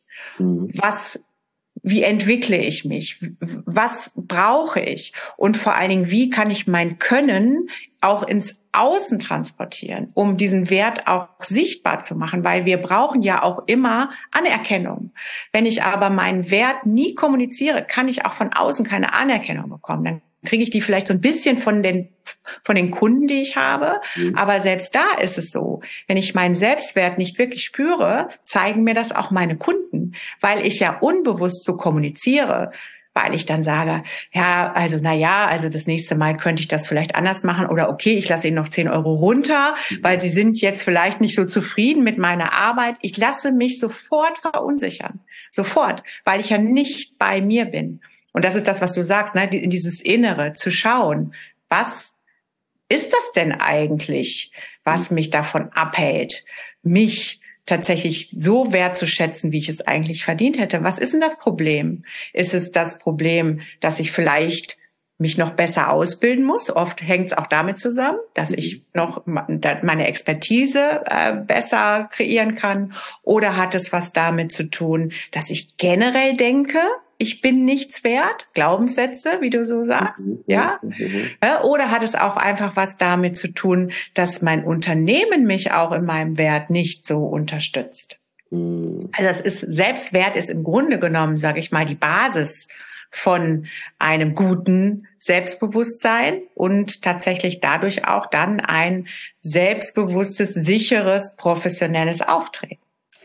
Was, wie entwickle ich mich? Was brauche ich? Und vor allen Dingen, wie kann ich mein Können auch ins Außen transportieren, um diesen Wert auch sichtbar zu machen? Weil wir brauchen ja auch immer Anerkennung. Wenn ich aber meinen Wert nie kommuniziere, kann ich auch von außen keine Anerkennung bekommen. Dann kriege ich die vielleicht so ein bisschen von den von den Kunden, die ich habe. Mhm. Aber selbst da ist es so, wenn ich meinen Selbstwert nicht wirklich spüre, zeigen mir das auch meine Kunden, weil ich ja unbewusst so kommuniziere, weil ich dann sage, ja, also na ja, also das nächste Mal könnte ich das vielleicht anders machen oder okay, ich lasse Ihnen noch zehn Euro runter, mhm. weil Sie sind jetzt vielleicht nicht so zufrieden mit meiner Arbeit. Ich lasse mich sofort verunsichern, sofort, weil ich ja nicht bei mir bin. Und das ist das, was du sagst, ne? In dieses Innere zu schauen, was ist das denn eigentlich, was mich davon abhält, mich tatsächlich so wertzuschätzen, wie ich es eigentlich verdient hätte? Was ist denn das Problem? Ist es das Problem, dass ich vielleicht mich noch besser ausbilden muss? Oft hängt es auch damit zusammen, dass ich noch meine Expertise äh, besser kreieren kann. Oder hat es was damit zu tun, dass ich generell denke, ich bin nichts wert, Glaubenssätze, wie du so sagst, mhm, ja? Mhm. Oder hat es auch einfach was damit zu tun, dass mein Unternehmen mich auch in meinem Wert nicht so unterstützt? Mhm. Also es ist, Selbstwert ist im Grunde genommen, sage ich mal, die Basis von einem guten Selbstbewusstsein und tatsächlich dadurch auch dann ein selbstbewusstes, sicheres, professionelles Auftreten.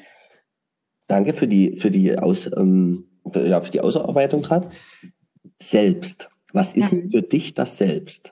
Danke für die, für die Aus, ähm ja, für die Ausarbeitung gerade. Selbst. Was ist denn für dich das Selbst?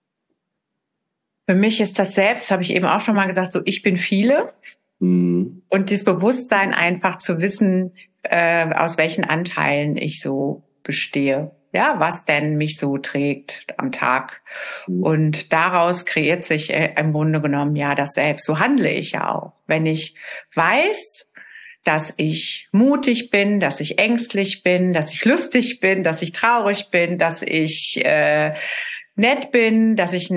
Für mich ist das Selbst, habe ich eben auch schon mal gesagt, so ich bin viele. Mhm. Und das Bewusstsein einfach zu wissen, äh, aus welchen Anteilen ich so bestehe. Ja, was denn mich so trägt am Tag. Mhm. Und daraus kreiert sich äh, im Grunde genommen ja das Selbst. So handle ich ja auch. Wenn ich weiß, dass ich mutig bin, dass ich ängstlich bin, dass ich lustig bin, dass ich traurig bin, dass ich äh, nett bin, dass ich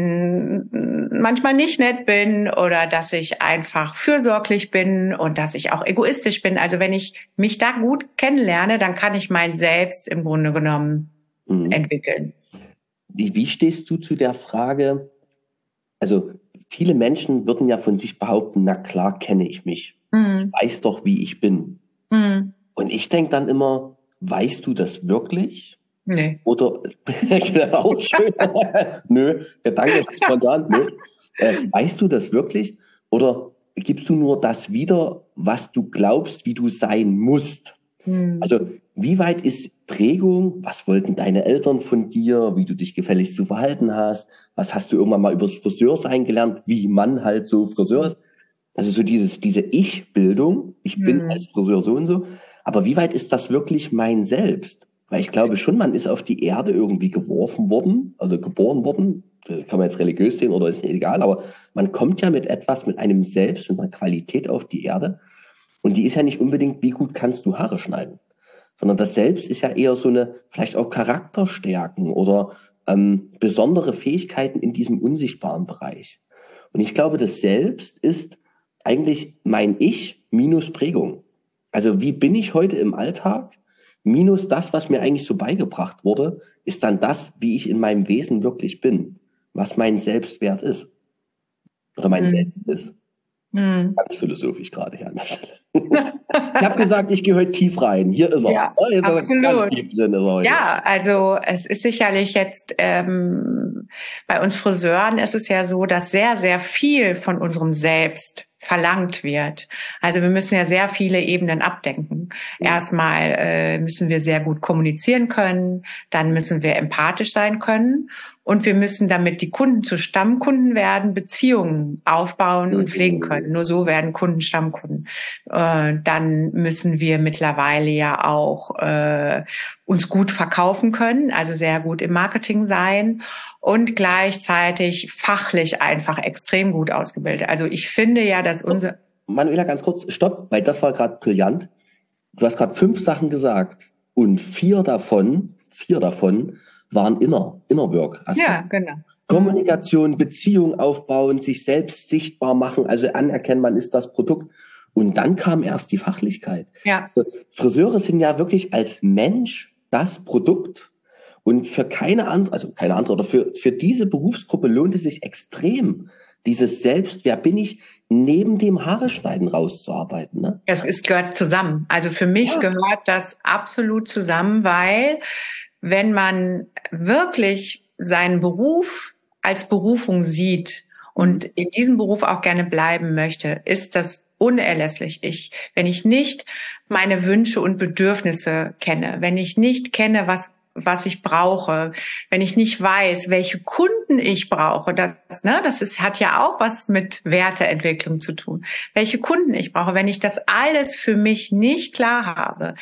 n- manchmal nicht nett bin oder dass ich einfach fürsorglich bin und dass ich auch egoistisch bin. Also wenn ich mich da gut kennenlerne, dann kann ich mein Selbst im Grunde genommen mhm. entwickeln. Wie, wie stehst du zu der Frage, also viele Menschen würden ja von sich behaupten, na klar kenne ich mich. Mhm. Ich weiß doch, wie ich bin. Mhm. Und ich denke dann immer, weißt du das wirklich? Nee. Oder, genau, schön. Nö, ja, danke, spontan, nö. Äh, weißt du das wirklich? Oder gibst du nur das wieder, was du glaubst, wie du sein musst? Mhm. Also, wie weit ist Prägung? Was wollten deine Eltern von dir? Wie du dich gefälligst zu verhalten hast? Was hast du irgendwann mal über das Friseursein gelernt? Wie man halt so Friseur ist? Also so dieses, diese Ich-Bildung, ich bin hm. als Friseur so und so, aber wie weit ist das wirklich mein Selbst? Weil ich glaube schon, man ist auf die Erde irgendwie geworfen worden, also geboren worden, das kann man jetzt religiös sehen oder ist egal, aber man kommt ja mit etwas, mit einem Selbst, mit einer Qualität auf die Erde und die ist ja nicht unbedingt, wie gut kannst du Haare schneiden, sondern das Selbst ist ja eher so eine, vielleicht auch Charakterstärken oder ähm, besondere Fähigkeiten in diesem unsichtbaren Bereich. Und ich glaube, das Selbst ist eigentlich mein Ich minus Prägung. Also wie bin ich heute im Alltag? Minus das, was mir eigentlich so beigebracht wurde, ist dann das, wie ich in meinem Wesen wirklich bin. Was mein Selbstwert ist. Oder mein mhm. Selbst ist. Mhm. Ganz philosophisch gerade hier an der Stelle. Ich habe gesagt, ich gehe heute tief rein. Hier ist er. Ja, oh, hier ist absolut. Er ganz tief drin. Ist er ja, also es ist sicherlich jetzt ähm, bei uns Friseuren ist es ja so, dass sehr, sehr viel von unserem Selbst verlangt wird. Also wir müssen ja sehr viele Ebenen abdecken. Erstmal äh, müssen wir sehr gut kommunizieren können, dann müssen wir empathisch sein können Und wir müssen, damit die Kunden zu Stammkunden werden, Beziehungen aufbauen und pflegen können. Nur so werden Kunden Stammkunden. Äh, dann müssen wir mittlerweile ja auch äh, uns gut verkaufen können, also sehr gut im Marketing sein und gleichzeitig fachlich einfach extrem gut ausgebildet. Also ich finde ja, dass unser... Manuela, ganz kurz, stopp, weil das war gerade brillant. Du hast gerade fünf Sachen gesagt und vier davon, vier davon waren Inner, Inner Work. Also ja, genau. Kommunikation, Beziehung aufbauen, sich selbst sichtbar machen, also anerkennen, man ist das Produkt. Und dann kam erst die Fachlichkeit. Ja. Friseure sind ja wirklich als Mensch das Produkt. Und für keine andere, also keine andere, oder für, für diese Berufsgruppe lohnt es sich extrem, dieses Selbst, wer bin ich, neben dem Haare schneiden rauszuarbeiten. Ne? Es, es gehört zusammen. Also für mich ja. gehört das absolut zusammen, weil wenn man wirklich seinen Beruf als Berufung sieht und in diesem Beruf auch gerne bleiben möchte, ist das unerlässlich. Ich, wenn ich nicht meine Wünsche und Bedürfnisse kenne, wenn ich nicht kenne, was was ich brauche, wenn ich nicht weiß, welche Kunden ich brauche, das, ne, das ist, hat ja auch was mit Werteentwicklung zu tun. Welche Kunden ich brauche, wenn ich das alles für mich nicht klar habe,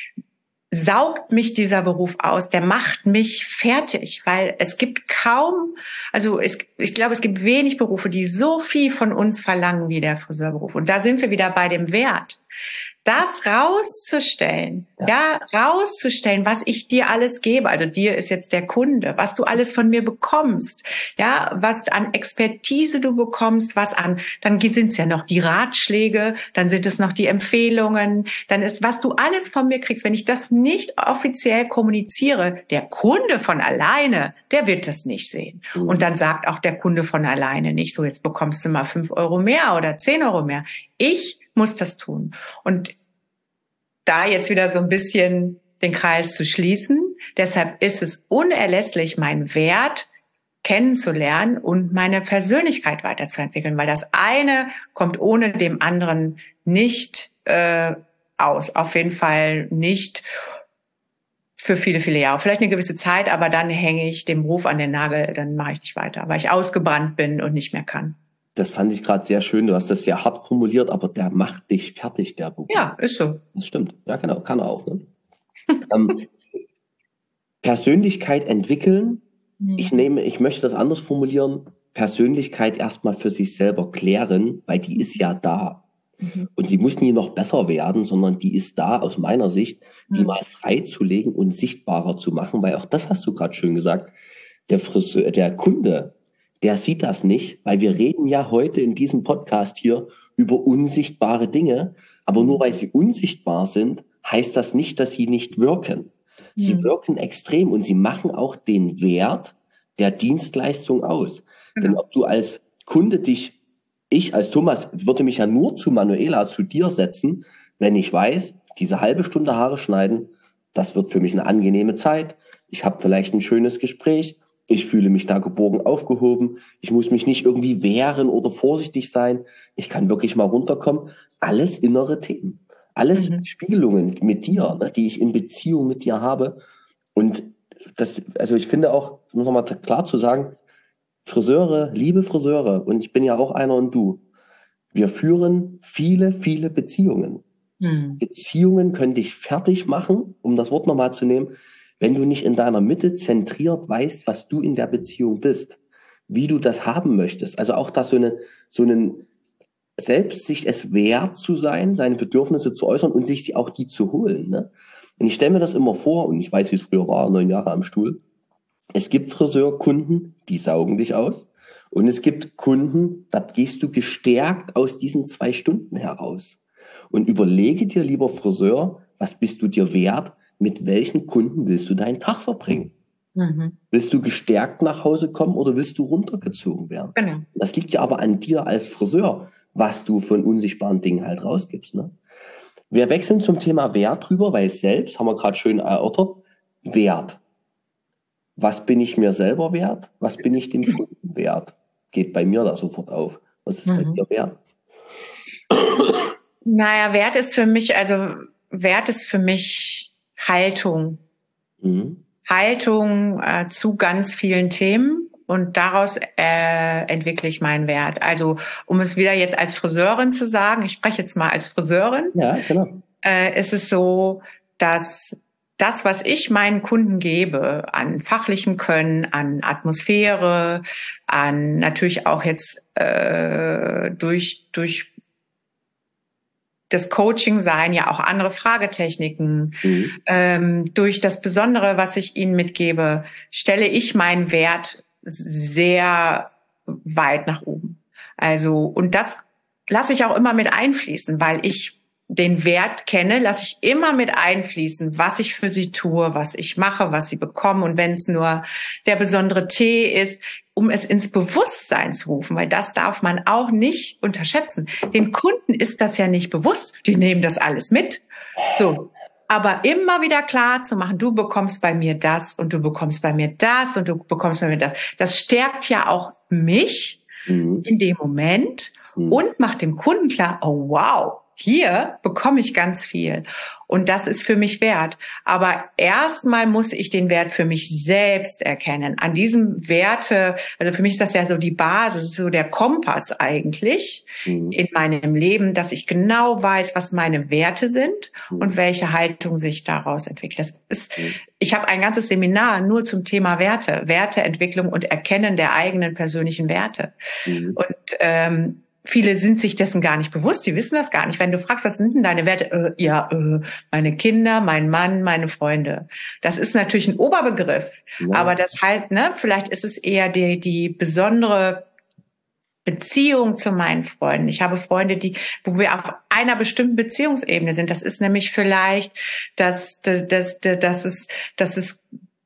saugt mich dieser Beruf aus, der macht mich fertig, weil es gibt kaum, also es, ich glaube, es gibt wenig Berufe, die so viel von uns verlangen wie der Friseurberuf. Und da sind wir wieder bei dem Wert. Das rauszustellen, ja. ja, rauszustellen, was ich dir alles gebe, also dir ist jetzt der Kunde, was du alles von mir bekommst, ja, was an Expertise du bekommst, was an, dann sind es ja noch die Ratschläge, dann sind es noch die Empfehlungen, dann ist, was du alles von mir kriegst, wenn ich das nicht offiziell kommuniziere, der Kunde von alleine, der wird das nicht sehen. Mhm. Und dann sagt auch der Kunde von alleine nicht so, jetzt bekommst du mal fünf Euro mehr oder zehn Euro mehr. Ich muss das tun. Und da jetzt wieder so ein bisschen den Kreis zu schließen, deshalb ist es unerlässlich, meinen Wert kennenzulernen und meine Persönlichkeit weiterzuentwickeln, weil das eine kommt ohne dem anderen nicht äh, aus. Auf jeden Fall nicht für viele, viele Jahre. Vielleicht eine gewisse Zeit, aber dann hänge ich dem Beruf an den Nagel, dann mache ich nicht weiter, weil ich ausgebrannt bin und nicht mehr kann. Das fand ich gerade sehr schön. Du hast das sehr hart formuliert, aber der macht dich fertig, der Beruf. Ja, ist so. Das stimmt. Ja, genau. Kann er auch. Ne? ähm, Persönlichkeit entwickeln. Mhm. Ich nehme, ich möchte das anders formulieren. Persönlichkeit erstmal für sich selber klären, weil die ist ja da. Mhm. Und die muss nie noch besser werden, sondern die ist da aus meiner Sicht, die mhm. mal freizulegen und sichtbarer zu machen, weil auch das hast du gerade schön gesagt. Der Friseur, der Kunde, der sieht das nicht, weil wir reden ja heute in diesem Podcast hier über unsichtbare Dinge. Aber nur weil sie unsichtbar sind, heißt das nicht, dass sie nicht wirken. Sie mhm. wirken extrem und sie machen auch den Wert der Dienstleistung aus. Mhm. Denn ob du als Kunde dich, ich als Thomas würde mich ja nur zu Manuela, zu dir setzen, wenn ich weiß, diese halbe Stunde Haare schneiden, das wird für mich eine angenehme Zeit. Ich habe vielleicht ein schönes Gespräch. Ich fühle mich da geborgen aufgehoben. Ich muss mich nicht irgendwie wehren oder vorsichtig sein. Ich kann wirklich mal runterkommen. Alles innere Themen. Alles mhm. Spiegelungen mit dir, ne, die ich in Beziehung mit dir habe. Und das, also ich finde auch, um noch mal klar zu sagen, Friseure, liebe Friseure, und ich bin ja auch einer und du, wir führen viele, viele Beziehungen. Mhm. Beziehungen können dich fertig machen, um das Wort nochmal zu nehmen, wenn du nicht in deiner Mitte zentriert weißt, was du in der Beziehung bist, wie du das haben möchtest. Also auch da so eine, so einen selbst sich es wert zu sein, seine Bedürfnisse zu äußern und sich auch die zu holen. Ne? Und ich stelle mir das immer vor, und ich weiß, wie es früher war, neun Jahre am Stuhl. Es gibt Friseurkunden, die saugen dich aus. Und es gibt Kunden, da gehst du gestärkt aus diesen zwei Stunden heraus. Und überlege dir, lieber Friseur, was bist du dir wert? Mit welchen Kunden willst du deinen Tag verbringen? Mhm. Willst du gestärkt nach Hause kommen oder willst du runtergezogen werden? Genau. Das liegt ja aber an dir als Friseur, was du von unsichtbaren Dingen halt rausgibst. Ne? Wir wechseln zum Thema Wert drüber, weil selbst, haben wir gerade schön erörtert, Wert. Was bin ich mir selber wert? Was bin ich dem Kunden wert? Geht bei mir da sofort auf. Was ist mhm. bei dir wert? Naja, Wert ist für mich, also Wert ist für mich Haltung. Mhm. Haltung äh, zu ganz vielen Themen. Und daraus äh, entwickle ich meinen Wert. Also um es wieder jetzt als Friseurin zu sagen, ich spreche jetzt mal als Friseurin, ja, genau. äh, ist es so, dass das, was ich meinen Kunden gebe, an fachlichem Können, an Atmosphäre, an natürlich auch jetzt äh, durch durch das Coaching sein, ja auch andere Fragetechniken, mhm. ähm, durch das Besondere, was ich ihnen mitgebe, stelle ich meinen Wert sehr weit nach oben. Also, und das lasse ich auch immer mit einfließen, weil ich den Wert kenne, lasse ich immer mit einfließen, was ich für sie tue, was ich mache, was sie bekommen. Und wenn es nur der besondere Tee ist, um es ins Bewusstsein zu rufen, weil das darf man auch nicht unterschätzen. Den Kunden ist das ja nicht bewusst. Die nehmen das alles mit. So. Aber immer wieder klar zu machen, du bekommst bei mir das und du bekommst bei mir das und du bekommst bei mir das. Das stärkt ja auch mich mhm. in dem Moment mhm. und macht dem Kunden klar, oh wow, hier bekomme ich ganz viel. Und das ist für mich wert. Aber erstmal muss ich den Wert für mich selbst erkennen. An diesem Werte, also für mich ist das ja so die Basis, so der Kompass eigentlich mhm. in meinem Leben, dass ich genau weiß, was meine Werte sind mhm. und welche Haltung sich daraus entwickelt. Das ist, mhm. ich habe ein ganzes Seminar nur zum Thema Werte, Werteentwicklung und Erkennen der eigenen persönlichen Werte. Mhm. Und ähm, viele sind sich dessen gar nicht bewusst, die wissen das gar nicht. Wenn du fragst, was sind denn deine Werte? Äh, ja, äh, meine Kinder, mein Mann, meine Freunde. Das ist natürlich ein Oberbegriff, ja. Aber das halt, ne, vielleicht ist es eher die, die besondere Beziehung zu meinen Freunden. Ich habe Freunde, die, wo wir auf einer bestimmten Beziehungsebene sind. Das ist nämlich vielleicht, dass, dass, dass, dass es, dass es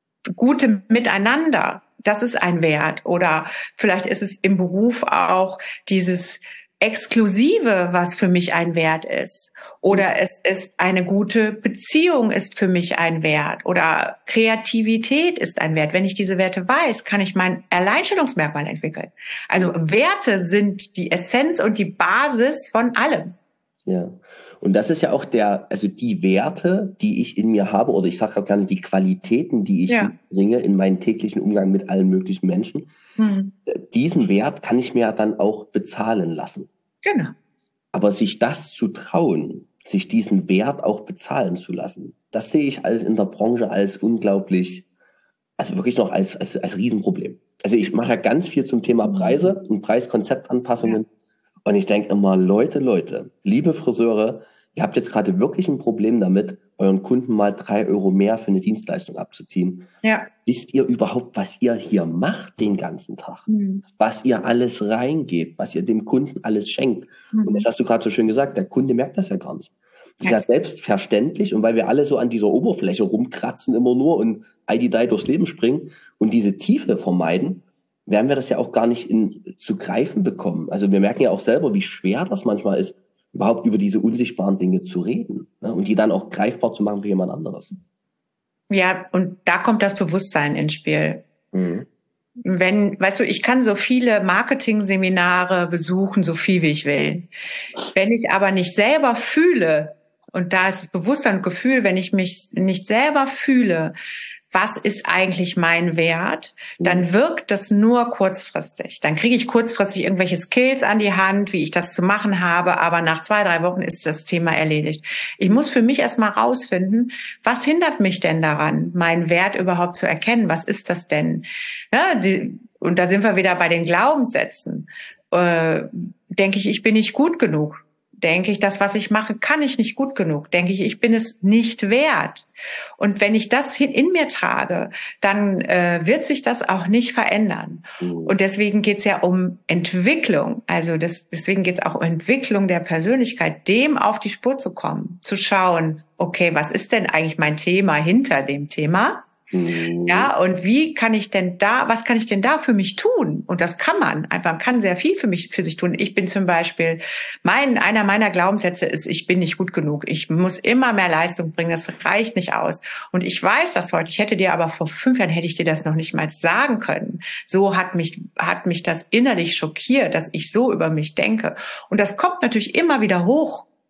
gute Miteinander. Das ist ein Wert. Oder vielleicht ist es im Beruf auch dieses Exklusive, was für mich ein Wert ist. Oder es ist eine gute Beziehung ist für mich ein Wert. Oder Kreativität ist ein Wert. Wenn ich diese Werte weiß, kann ich mein Alleinstellungsmerkmal entwickeln. Also Werte sind die Essenz und die Basis von allem. Ja. Und das ist ja auch der, also die Werte, die ich in mir habe, oder ich sage auch gerne die Qualitäten, die ich ja. bringe in meinen täglichen Umgang mit allen möglichen Menschen. Mhm. Diesen Wert kann ich mir dann auch bezahlen lassen. Genau. Aber sich das zu trauen, sich diesen Wert auch bezahlen zu lassen, das sehe ich als in der Branche als unglaublich, also wirklich noch als, als, als Riesenproblem. Also ich mache ja ganz viel zum Thema Preise und Preiskonzeptanpassungen. Ja. Und ich denke immer, Leute, Leute, liebe Friseure, ihr habt jetzt gerade wirklich ein Problem damit, euren Kunden mal drei Euro mehr für eine Dienstleistung abzuziehen. Ja. Wisst ihr überhaupt, was ihr hier macht den ganzen Tag? Mhm. Was ihr alles reingebt, was ihr dem Kunden alles schenkt. Mhm. Und das hast du gerade so schön gesagt, der Kunde merkt das ja gar nicht. Das ist ja selbstverständlich. Und weil wir alle so an dieser Oberfläche rumkratzen immer nur und Eididei durchs Leben springen und diese Tiefe vermeiden, werden wir das ja auch gar nicht in, zu greifen bekommen. Also wir merken ja auch selber, wie schwer das manchmal ist, überhaupt über diese unsichtbaren Dinge zu reden, ne? Und die dann auch greifbar zu machen für jemand anderes. Ja, und da kommt das Bewusstsein ins Spiel. Mhm. Wenn, weißt du, ich kann so viele Marketing-Seminare besuchen, so viel wie ich will. Wenn ich aber nicht selber fühle, und da ist das Bewusstsein und Gefühl, wenn ich mich nicht selber fühle, was ist eigentlich mein Wert, dann wirkt das nur kurzfristig. Dann kriege ich kurzfristig irgendwelche Skills an die Hand, wie ich das zu machen habe, aber nach zwei, drei Wochen ist das Thema erledigt. Ich muss für mich erstmal rausfinden, was hindert mich denn daran, meinen Wert überhaupt zu erkennen? Was ist das denn? Ja, die, und da sind wir wieder bei den Glaubenssätzen. Äh, denke ich, ich bin nicht gut genug? Denke ich, das, was ich mache, kann ich nicht gut genug? Denke ich, ich bin es nicht wert? Und wenn ich das in mir trage, dann äh, wird sich das auch nicht verändern. Mhm. Und deswegen geht es ja um Entwicklung. Also das, deswegen geht es auch um Entwicklung der Persönlichkeit, dem auf die Spur zu kommen, zu schauen, okay, was ist denn eigentlich mein Thema hinter dem Thema? Mhm. Ja, und wie kann ich denn da, was kann ich denn da für mich tun? Und das kann man. Man kann sehr viel für mich, für sich tun. Ich bin zum Beispiel, mein, einer meiner Glaubenssätze ist, ich bin nicht gut genug. Ich muss immer mehr Leistung bringen. Das reicht nicht aus. Und ich weiß das heute. Ich hätte dir aber vor fünf Jahren hätte ich dir das noch nicht mal sagen können. So hat mich, hat mich das innerlich schockiert, dass ich so über mich denke. Und das kommt natürlich immer wieder hoch.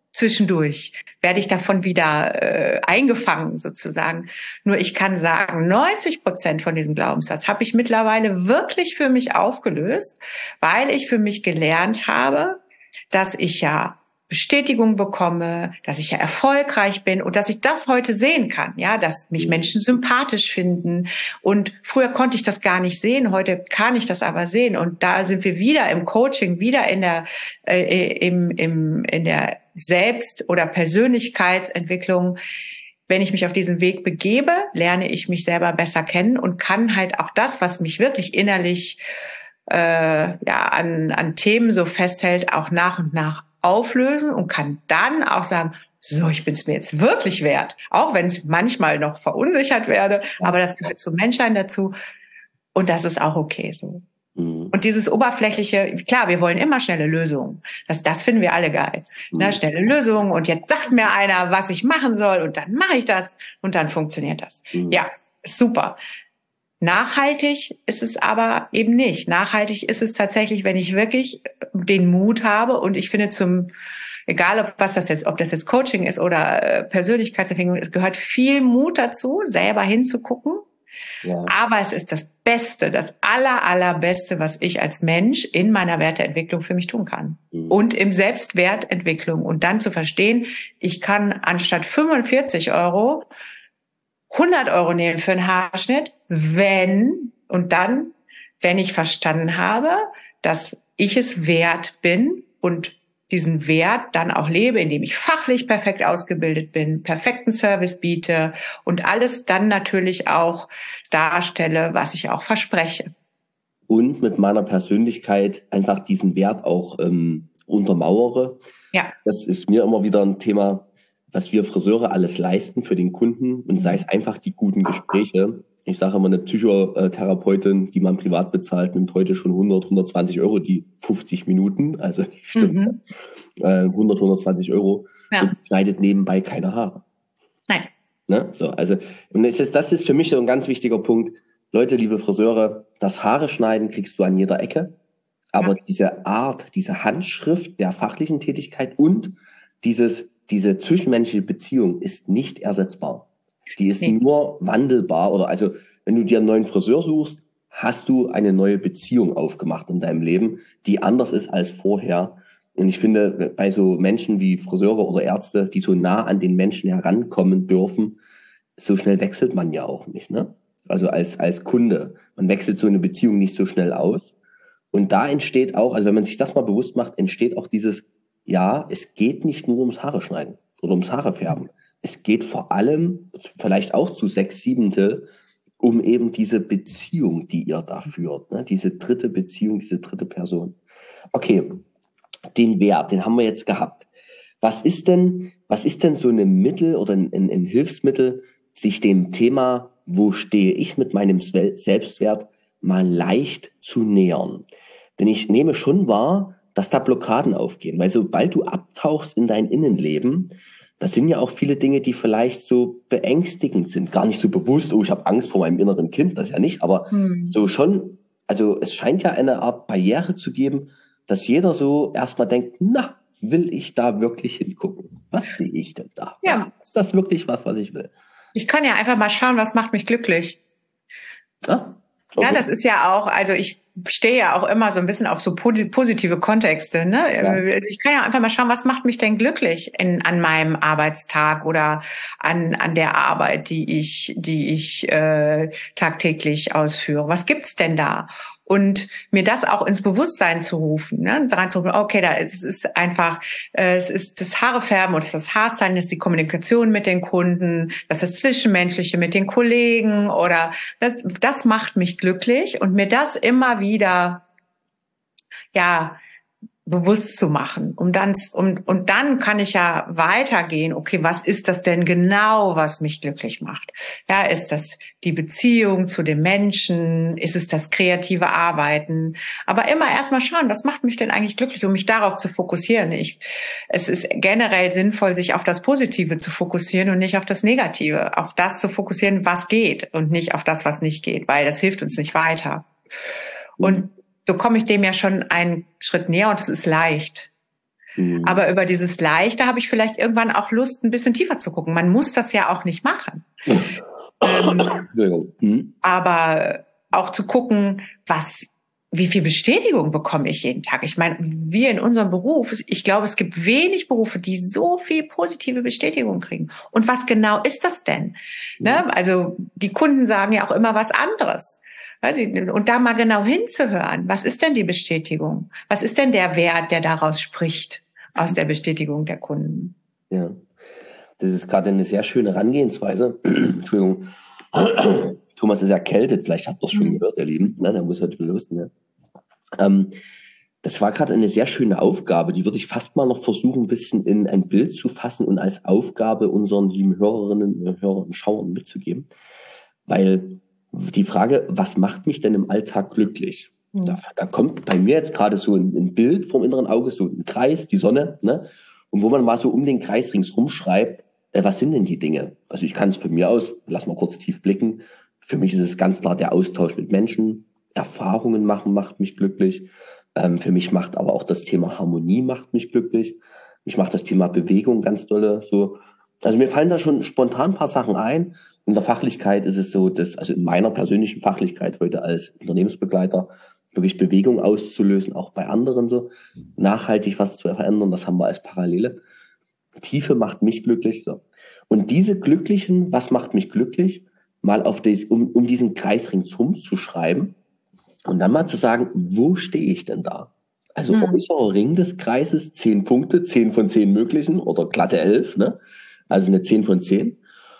zwischendurch werde ich davon wieder äh, eingefangen sozusagen. Nur ich kann sagen, neunzig Prozent von diesem Glaubenssatz habe ich mittlerweile wirklich für mich aufgelöst, weil ich für mich gelernt habe, dass ich ja Bestätigung bekomme, dass ich ja erfolgreich bin und dass ich das heute sehen kann, ja, dass mich Menschen sympathisch finden. Und früher konnte ich das gar nicht sehen, heute kann ich das aber sehen. Und da sind wir wieder im Coaching, wieder in der äh, im, im in der Selbst- oder Persönlichkeitsentwicklung. Wenn ich mich auf diesen Weg begebe, lerne ich mich selber besser kennen und kann halt auch das, was mich wirklich innerlich äh, ja an an Themen so festhält, auch nach und nach auflösen und kann dann auch sagen, so, ich bin es mir jetzt wirklich wert, auch wenn ich manchmal noch verunsichert werde, aber das gehört zum Menschsein dazu und das ist auch okay so. Mhm. Und dieses oberflächliche, klar, wir wollen immer schnelle Lösungen, das, das finden wir alle geil, mhm. ne, schnelle Lösungen und jetzt sagt mir einer, was ich machen soll und dann mache ich das und dann funktioniert das. Mhm. Ja, super. Nachhaltig ist es aber eben nicht. Nachhaltig ist es tatsächlich, wenn ich wirklich den Mut habe und ich finde zum, egal ob was das jetzt, ob das jetzt Coaching ist oder äh, Persönlichkeitsentwicklung, es gehört viel Mut dazu, selber hinzugucken. Ja. Aber es ist das Beste, das aller, allerbeste, was ich als Mensch in meiner Werteentwicklung für mich tun kann. Mhm. Und im Selbstwertentwicklung. Und dann zu verstehen, ich kann anstatt fünfundvierzig Euro hundert Euro nehmen für einen Haarschnitt, wenn, und dann, wenn ich verstanden habe, dass ich es wert bin und diesen Wert dann auch lebe, indem ich fachlich perfekt ausgebildet bin, perfekten Service biete und alles dann natürlich auch darstelle, was ich auch verspreche. Und mit meiner Persönlichkeit einfach diesen Wert auch ähm, untermauere. Ja. Das ist mir immer wieder ein Thema, was wir Friseure alles leisten für den Kunden und sei es einfach die guten Gespräche. Ich sage immer, eine Psychotherapeutin, die man privat bezahlt, nimmt heute schon hundert, hundertzwanzig Euro die fünfzig Minuten, also die Stunde, mhm. äh, hundert, hundertzwanzig Euro ja. und schneidet nebenbei keine Haare. Nein. Ne? So, also und das ist, das ist für mich so ein ganz wichtiger Punkt. Leute, liebe Friseure, das Haare schneiden kriegst du an jeder Ecke, aber ja. diese Art, diese Handschrift der fachlichen Tätigkeit und dieses Diese zwischenmenschliche Beziehung ist nicht ersetzbar. Die ist nee. nur wandelbar. Oder also, wenn du dir einen neuen Friseur suchst, hast du eine neue Beziehung aufgemacht in deinem Leben, die anders ist als vorher. Und ich finde, bei so Menschen wie Friseure oder Ärzte, die so nah an den Menschen herankommen dürfen, so schnell wechselt man ja auch nicht, ne? Also als als Kunde. Man wechselt so eine Beziehung nicht so schnell aus. Und da entsteht auch, also wenn man sich das mal bewusst macht, entsteht auch dieses ja, es geht nicht nur ums Haare schneiden oder ums Haare färben. Es geht vor allem, vielleicht auch zu sechs Siebente, um eben diese Beziehung, die ihr da führt, ne? Diese dritte Beziehung, diese dritte Person. Okay, den Wert, den haben wir jetzt gehabt. Was ist denn, was ist denn so ein Mittel oder ein, ein, ein Hilfsmittel, sich dem Thema, wo stehe ich mit meinem Selbstwert, mal leicht zu nähern? Denn ich nehme schon wahr, dass da Blockaden aufgehen. Weil sobald du abtauchst in dein Innenleben, das sind ja auch viele Dinge, die vielleicht so beängstigend sind. Gar nicht so bewusst, oh, ich habe Angst vor meinem inneren Kind, das ja nicht. Aber hm. so schon, also es scheint ja eine Art Barriere zu geben, dass jeder so erstmal denkt, na, will ich da wirklich hingucken? Was sehe ich denn da? Ja. Was, ist das wirklich was, was ich will? Ich kann ja einfach mal schauen, was macht mich glücklich. Ah, okay. Ja, das ist ja auch, also ich stehe ja auch immer so ein bisschen auf so positive Kontexte, ne? Ja. Ich kann ja einfach mal schauen, was macht mich denn glücklich in, an meinem Arbeitstag oder an, an der Arbeit, die ich, die ich äh, tagtäglich ausführe. Was gibt's denn da? Und mir das auch ins Bewusstsein zu rufen, ne? Daran zu rufen, okay, da ist, es ist einfach, äh, es ist das Haarefärben und das Haarstylen, das ist die Kommunikation mit den Kunden, das ist das Zwischenmenschliche mit den Kollegen oder das, das macht mich glücklich und mir das immer wieder, ja, bewusst zu machen, um dann, um, und dann kann ich ja weitergehen, okay, was ist das denn genau, was mich glücklich macht? Ja, ist das die Beziehung zu dem Menschen? Ist es das kreative Arbeiten? Aber immer erstmal schauen, was macht mich denn eigentlich glücklich, um mich darauf zu fokussieren? Ich, es ist generell sinnvoll, sich auf das Positive zu fokussieren und nicht auf das Negative, auf das zu fokussieren, was geht und nicht auf das, was nicht geht, weil das hilft uns nicht weiter. Und so komme ich dem ja schon einen Schritt näher und es ist leicht. Mhm. Aber über dieses Leichte habe ich vielleicht irgendwann auch Lust, ein bisschen tiefer zu gucken. Man muss das ja auch nicht machen. ähm, mhm. Aber auch zu gucken, was, wie viel Bestätigung bekomme ich jeden Tag? Ich meine, wir in unserem Beruf, ich glaube, es gibt wenig Berufe, die so viel positive Bestätigung kriegen. Und was genau ist das denn? Mhm. Ne? Also die Kunden sagen ja auch immer was anderes. Und da mal genau hinzuhören, was ist denn die Bestätigung? Was ist denn der Wert, der daraus spricht, aus der Bestätigung der Kunden? Ja, das ist gerade eine sehr schöne Herangehensweise. Entschuldigung, Thomas ist erkältet, vielleicht habt ihr es schon mhm. gehört, ihr Lieben. Na, der muss heute los. Ne? Ähm, das war gerade eine sehr schöne Aufgabe, die würde ich fast mal noch versuchen, ein bisschen in ein Bild zu fassen und als Aufgabe unseren lieben Hörerinnen und Hörern und Schauern mitzugeben. Weil die Frage, was macht mich denn im Alltag glücklich? Mhm. Da, da kommt bei mir jetzt gerade so ein, ein Bild vom inneren Auge, so ein Kreis, die Sonne, ne? Und wo man mal so um den Kreis ringsrum schreibt, äh, was sind denn die Dinge? Also ich kann es von mir aus, lass mal kurz tief blicken. Für mich ist es ganz klar der Austausch mit Menschen, Erfahrungen machen macht mich glücklich. Ähm, für mich macht aber auch das Thema Harmonie macht mich glücklich. Mich macht das Thema Bewegung ganz dolle so. Also mir fallen da schon spontan ein paar Sachen ein. In der Fachlichkeit ist es so, dass, also in meiner persönlichen Fachlichkeit heute als Unternehmensbegleiter, wirklich Bewegung auszulösen, auch bei anderen so, nachhaltig was zu verändern, das haben wir als Parallele. Tiefe macht mich glücklich. So. Und diese Glücklichen, was macht mich glücklich, mal auf das, um, um diesen Kreis ringsum zu schreiben und dann mal zu sagen, wo stehe ich denn da? Also hm. äußerer Ring des Kreises, zehn Punkte, zehn von zehn möglichen oder glatte elf, ne? Also eine zehn von zehn.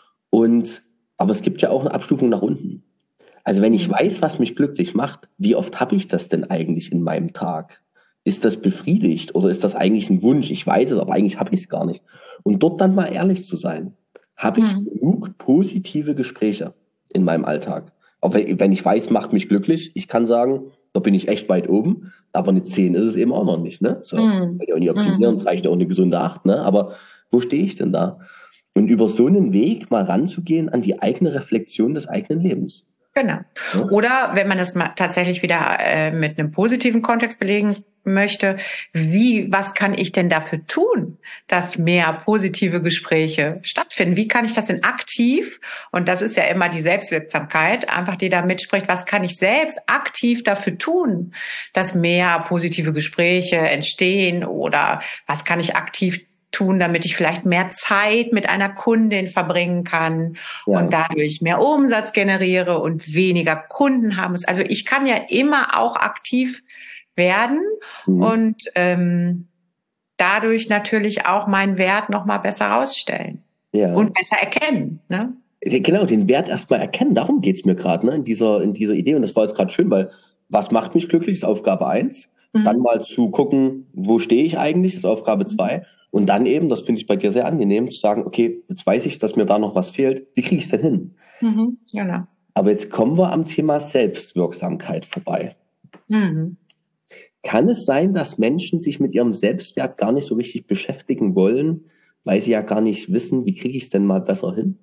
Und aber es gibt ja auch eine Abstufung nach unten. Also wenn ich weiß, was mich glücklich macht, wie oft habe ich das denn eigentlich in meinem Tag? Ist das befriedigt oder ist das eigentlich ein Wunsch? Ich weiß es, aber eigentlich habe ich es gar nicht. Und dort dann mal ehrlich zu sein. Habe ich mhm. genug positive Gespräche in meinem Alltag? Auch wenn ich weiß, macht mich glücklich. Ich kann sagen, da bin ich echt weit oben. Aber eine zehn ist es eben auch noch nicht. Ne? So, mhm. kann ich auch nicht optimieren, es reicht ja auch eine gesunde acht. Ne? Aber wo stehe ich denn da? Und über so einen Weg mal ranzugehen an die eigene Reflexion des eigenen Lebens. Genau. Ja. Oder wenn man das mal tatsächlich wieder äh, mit einem positiven Kontext belegen möchte, wie, was kann ich denn dafür tun, dass mehr positive Gespräche stattfinden? Wie kann ich das denn aktiv, und das ist ja immer die Selbstwirksamkeit, einfach die da mitspricht, was kann ich selbst aktiv dafür tun, dass mehr positive Gespräche entstehen, oder was kann ich aktiv tun, damit ich vielleicht mehr Zeit mit einer Kundin verbringen kann ja. und dadurch mehr Umsatz generiere und weniger Kunden haben muss. Also ich kann ja immer auch aktiv werden mhm. und ähm, dadurch natürlich auch meinen Wert noch mal besser rausstellen ja. und besser erkennen. Ne? Genau, den Wert erstmal erkennen, darum geht's mir gerade, ne, in dieser in dieser Idee. Und das war jetzt gerade schön, weil was macht mich glücklich, ist Aufgabe eins. Mhm. Dann mal zu gucken, wo stehe ich eigentlich, ist Aufgabe zwei. Und dann eben, das finde ich bei dir sehr angenehm, zu sagen, okay, jetzt weiß ich, dass mir da noch was fehlt. Wie kriege ich es denn hin? Mhm, genau. Aber jetzt kommen wir am Thema Selbstwirksamkeit vorbei. Mhm. Kann es sein, dass Menschen sich mit ihrem Selbstwert gar nicht so richtig beschäftigen wollen, weil sie ja gar nicht wissen, wie kriege ich es denn mal besser hin?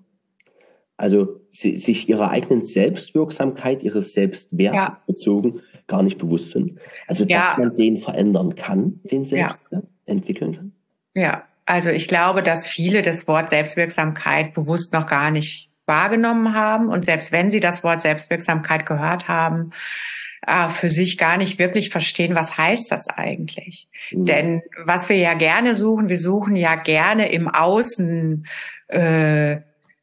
Also sie, sich ihrer eigenen Selbstwirksamkeit, ihres Selbstwerts ja. bezogen, gar nicht bewusst sind. Also dass ja. man den verändern kann, den Selbstwert ja. entwickeln kann. Ja, also ich glaube, dass viele das Wort Selbstwirksamkeit bewusst noch gar nicht wahrgenommen haben und selbst wenn sie das Wort Selbstwirksamkeit gehört haben, äh, für sich gar nicht wirklich verstehen, was heißt das eigentlich? Mhm. Denn was wir ja gerne suchen, wir suchen ja gerne im Außen äh,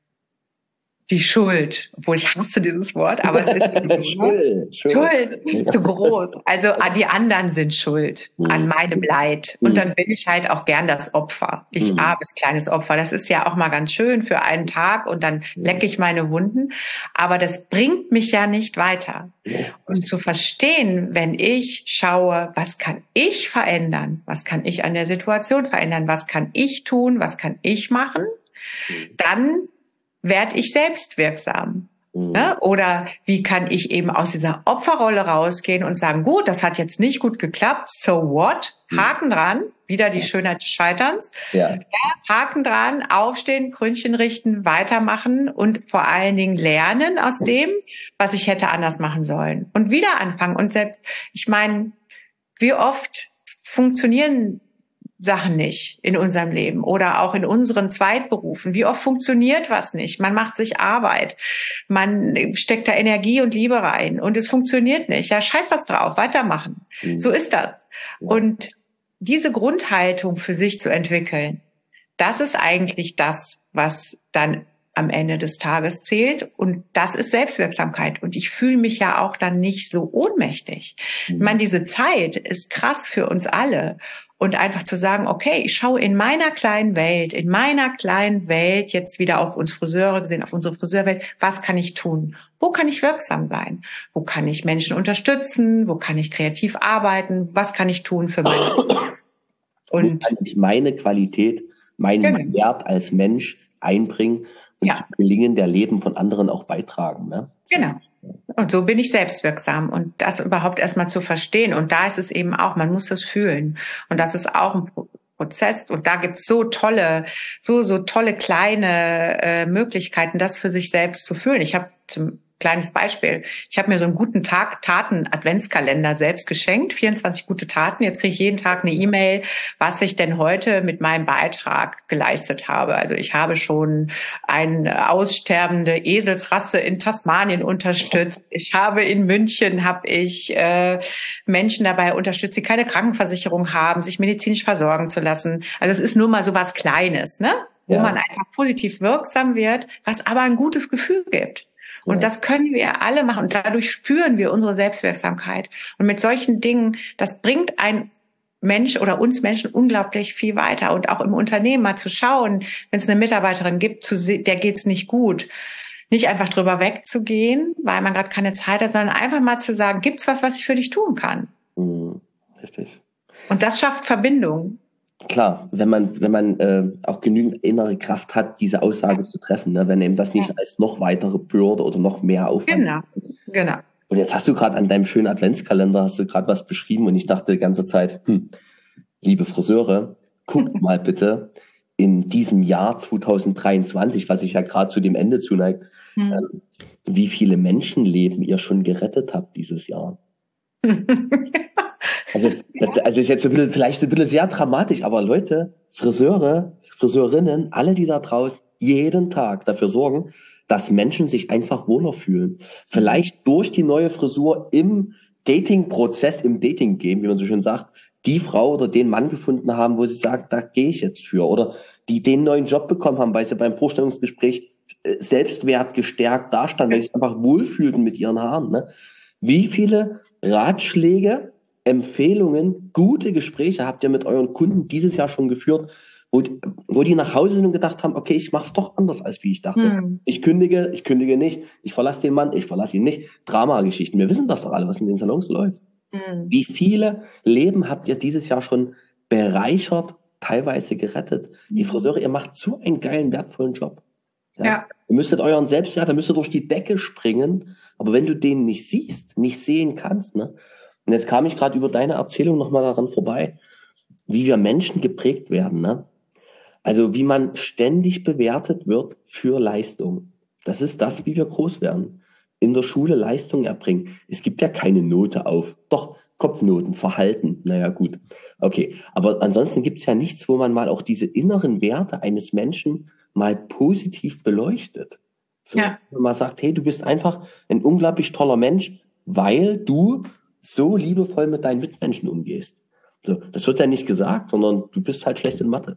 die Schuld, obwohl ich hasse dieses Wort, aber es ist Schuld, Schuld, Schuld zu groß. Also die anderen sind schuld mhm. an meinem Leid. Und dann bin ich halt auch gern das Opfer. Ich mhm. armes kleines Opfer. Das ist ja auch mal ganz schön für einen Tag und dann lecke ich meine Wunden. Aber das bringt mich ja nicht weiter. Und zu verstehen, wenn ich schaue, was kann ich verändern? Was kann ich an der Situation verändern? Was kann ich tun? Was kann ich machen? Dann werde ich selbstwirksam? Mhm. Ne? Oder wie kann ich eben aus dieser Opferrolle rausgehen und sagen, gut, das hat jetzt nicht gut geklappt, so what? Haken dran, wieder die Schönheit des Scheiterns. Ja. Ja, Haken dran, aufstehen, Krönchen richten, weitermachen und vor allen Dingen lernen aus dem, was ich hätte anders machen sollen. Und wieder anfangen. Und selbst, ich meine, wie oft funktionieren Sachen nicht in unserem Leben oder auch in unseren Zweitberufen. Wie oft funktioniert was nicht? Man macht sich Arbeit, man steckt da Energie und Liebe rein und es funktioniert nicht. Ja, scheiß was drauf, weitermachen. Mhm. So ist das. Ja. Und diese Grundhaltung für sich zu entwickeln, das ist eigentlich das, was dann am Ende des Tages zählt. Und das ist Selbstwirksamkeit. Und ich fühle mich ja auch dann nicht so ohnmächtig. Mhm. Ich meine, diese Zeit ist krass für uns alle. Und einfach zu sagen, okay, ich schaue in meiner kleinen Welt, in meiner kleinen Welt jetzt wieder auf uns Friseure gesehen, auf unsere Friseurwelt, was kann ich tun? Wo kann ich wirksam sein? Wo kann ich Menschen unterstützen? Wo kann ich kreativ arbeiten? Was kann ich tun für meine und kann ich meine Qualität, meinen genau. Wert als Mensch einbringen und ja. zum Gelingen der Leben von anderen auch beitragen. Ne? So. Genau. Und so bin ich selbstwirksam und das überhaupt erstmal zu verstehen. Und da ist es eben auch, man muss das fühlen. Und das ist auch ein Prozess. Und da gibt's so tolle, so, so tolle kleine äh, Möglichkeiten, das für sich selbst zu fühlen. Ich habe zum kleines Beispiel. Ich habe mir so einen guten Tag Taten Adventskalender selbst geschenkt, vierundzwanzig gute Taten. Jetzt kriege ich jeden Tag eine E-Mail, was ich denn heute mit meinem Beitrag geleistet habe. Also ich habe schon eine aussterbende Eselsrasse in Tasmanien unterstützt. Ich habe in München habe ich äh, Menschen dabei unterstützt, die keine Krankenversicherung haben, sich medizinisch versorgen zu lassen. Also es ist nur mal so was Kleines, ne? Wo ja. man einfach positiv wirksam wird, was aber ein gutes Gefühl gibt. Und ja. das können wir alle machen. Und dadurch spüren wir unsere Selbstwirksamkeit. Und mit solchen Dingen, das bringt ein Mensch oder uns Menschen unglaublich viel weiter. Und auch im Unternehmen mal zu schauen, wenn es eine Mitarbeiterin gibt, zu se- der geht's nicht gut, nicht einfach drüber wegzugehen, weil man gerade keine Zeit hat, sondern einfach mal zu sagen, gibt's was, was ich für dich tun kann? Mhm. Richtig. Und das schafft Verbindung. Klar, wenn man wenn man äh, auch genügend innere Kraft hat, diese Aussage zu treffen, ne? Wenn eben das nicht ja. als noch weitere Bürde oder noch mehr Aufwand. Genau, genau. Und jetzt hast du gerade an deinem schönen Adventskalender, hast du gerade was beschrieben und ich dachte die ganze Zeit, hm, liebe Friseure, guckt mal bitte in diesem Jahr zwanzig dreiundzwanzig, was sich ja gerade zu dem Ende zuneigt, hm. ähm, wie viele Menschenleben ihr schon gerettet habt dieses Jahr. Also, das, also ist jetzt ein bisschen, vielleicht ein bisschen sehr dramatisch, aber Leute, Friseure, Friseurinnen, alle, die da draußen jeden Tag dafür sorgen, dass Menschen sich einfach wohler fühlen. Vielleicht durch die neue Frisur im Dating-Prozess, im Dating-Game, wie man so schön sagt, die Frau oder den Mann gefunden haben, wo sie sagen, da gehe ich jetzt für. Oder die den neuen Job bekommen haben, weil sie beim Vorstellungsgespräch Selbstwert gestärkt dastanden, weil sie sich einfach wohlfühlten mit ihren Haaren. Ne? Wie viele Ratschläge, Empfehlungen, gute Gespräche habt ihr mit euren Kunden dieses Jahr schon geführt, wo die, wo die nach Hause sind und gedacht haben, okay, ich mache es doch anders, als wie ich dachte. Hm. Ich kündige, ich kündige nicht, ich verlasse den Mann, ich verlasse ihn nicht. Dramageschichten, wir wissen das doch alle, was in den Salons läuft. Hm. Wie viele Leben habt ihr dieses Jahr schon bereichert, teilweise gerettet? Hm. Die Friseure, ihr macht so einen geilen, wertvollen Job. Ja. ja. Ihr müsstet euren Selbstwert, ihr müsstet durch die Decke springen, aber wenn du den nicht siehst, nicht sehen kannst, ne? Und jetzt kam ich gerade über deine Erzählung nochmal daran vorbei, wie wir Menschen geprägt werden, ne? Also wie man ständig bewertet wird für Leistung. Das ist das, wie wir groß werden. In der Schule Leistung erbringen. Es gibt ja keine Note auf. Doch, Kopfnoten, Verhalten. Naja, gut. Okay. Aber ansonsten gibt es ja nichts, wo man mal auch diese inneren Werte eines Menschen mal positiv beleuchtet. So, ja. Wenn man sagt, hey, du bist einfach ein unglaublich toller Mensch, weil du so liebevoll mit deinen Mitmenschen umgehst. So, das wird ja nicht gesagt, sondern du bist halt schlecht in Mathe.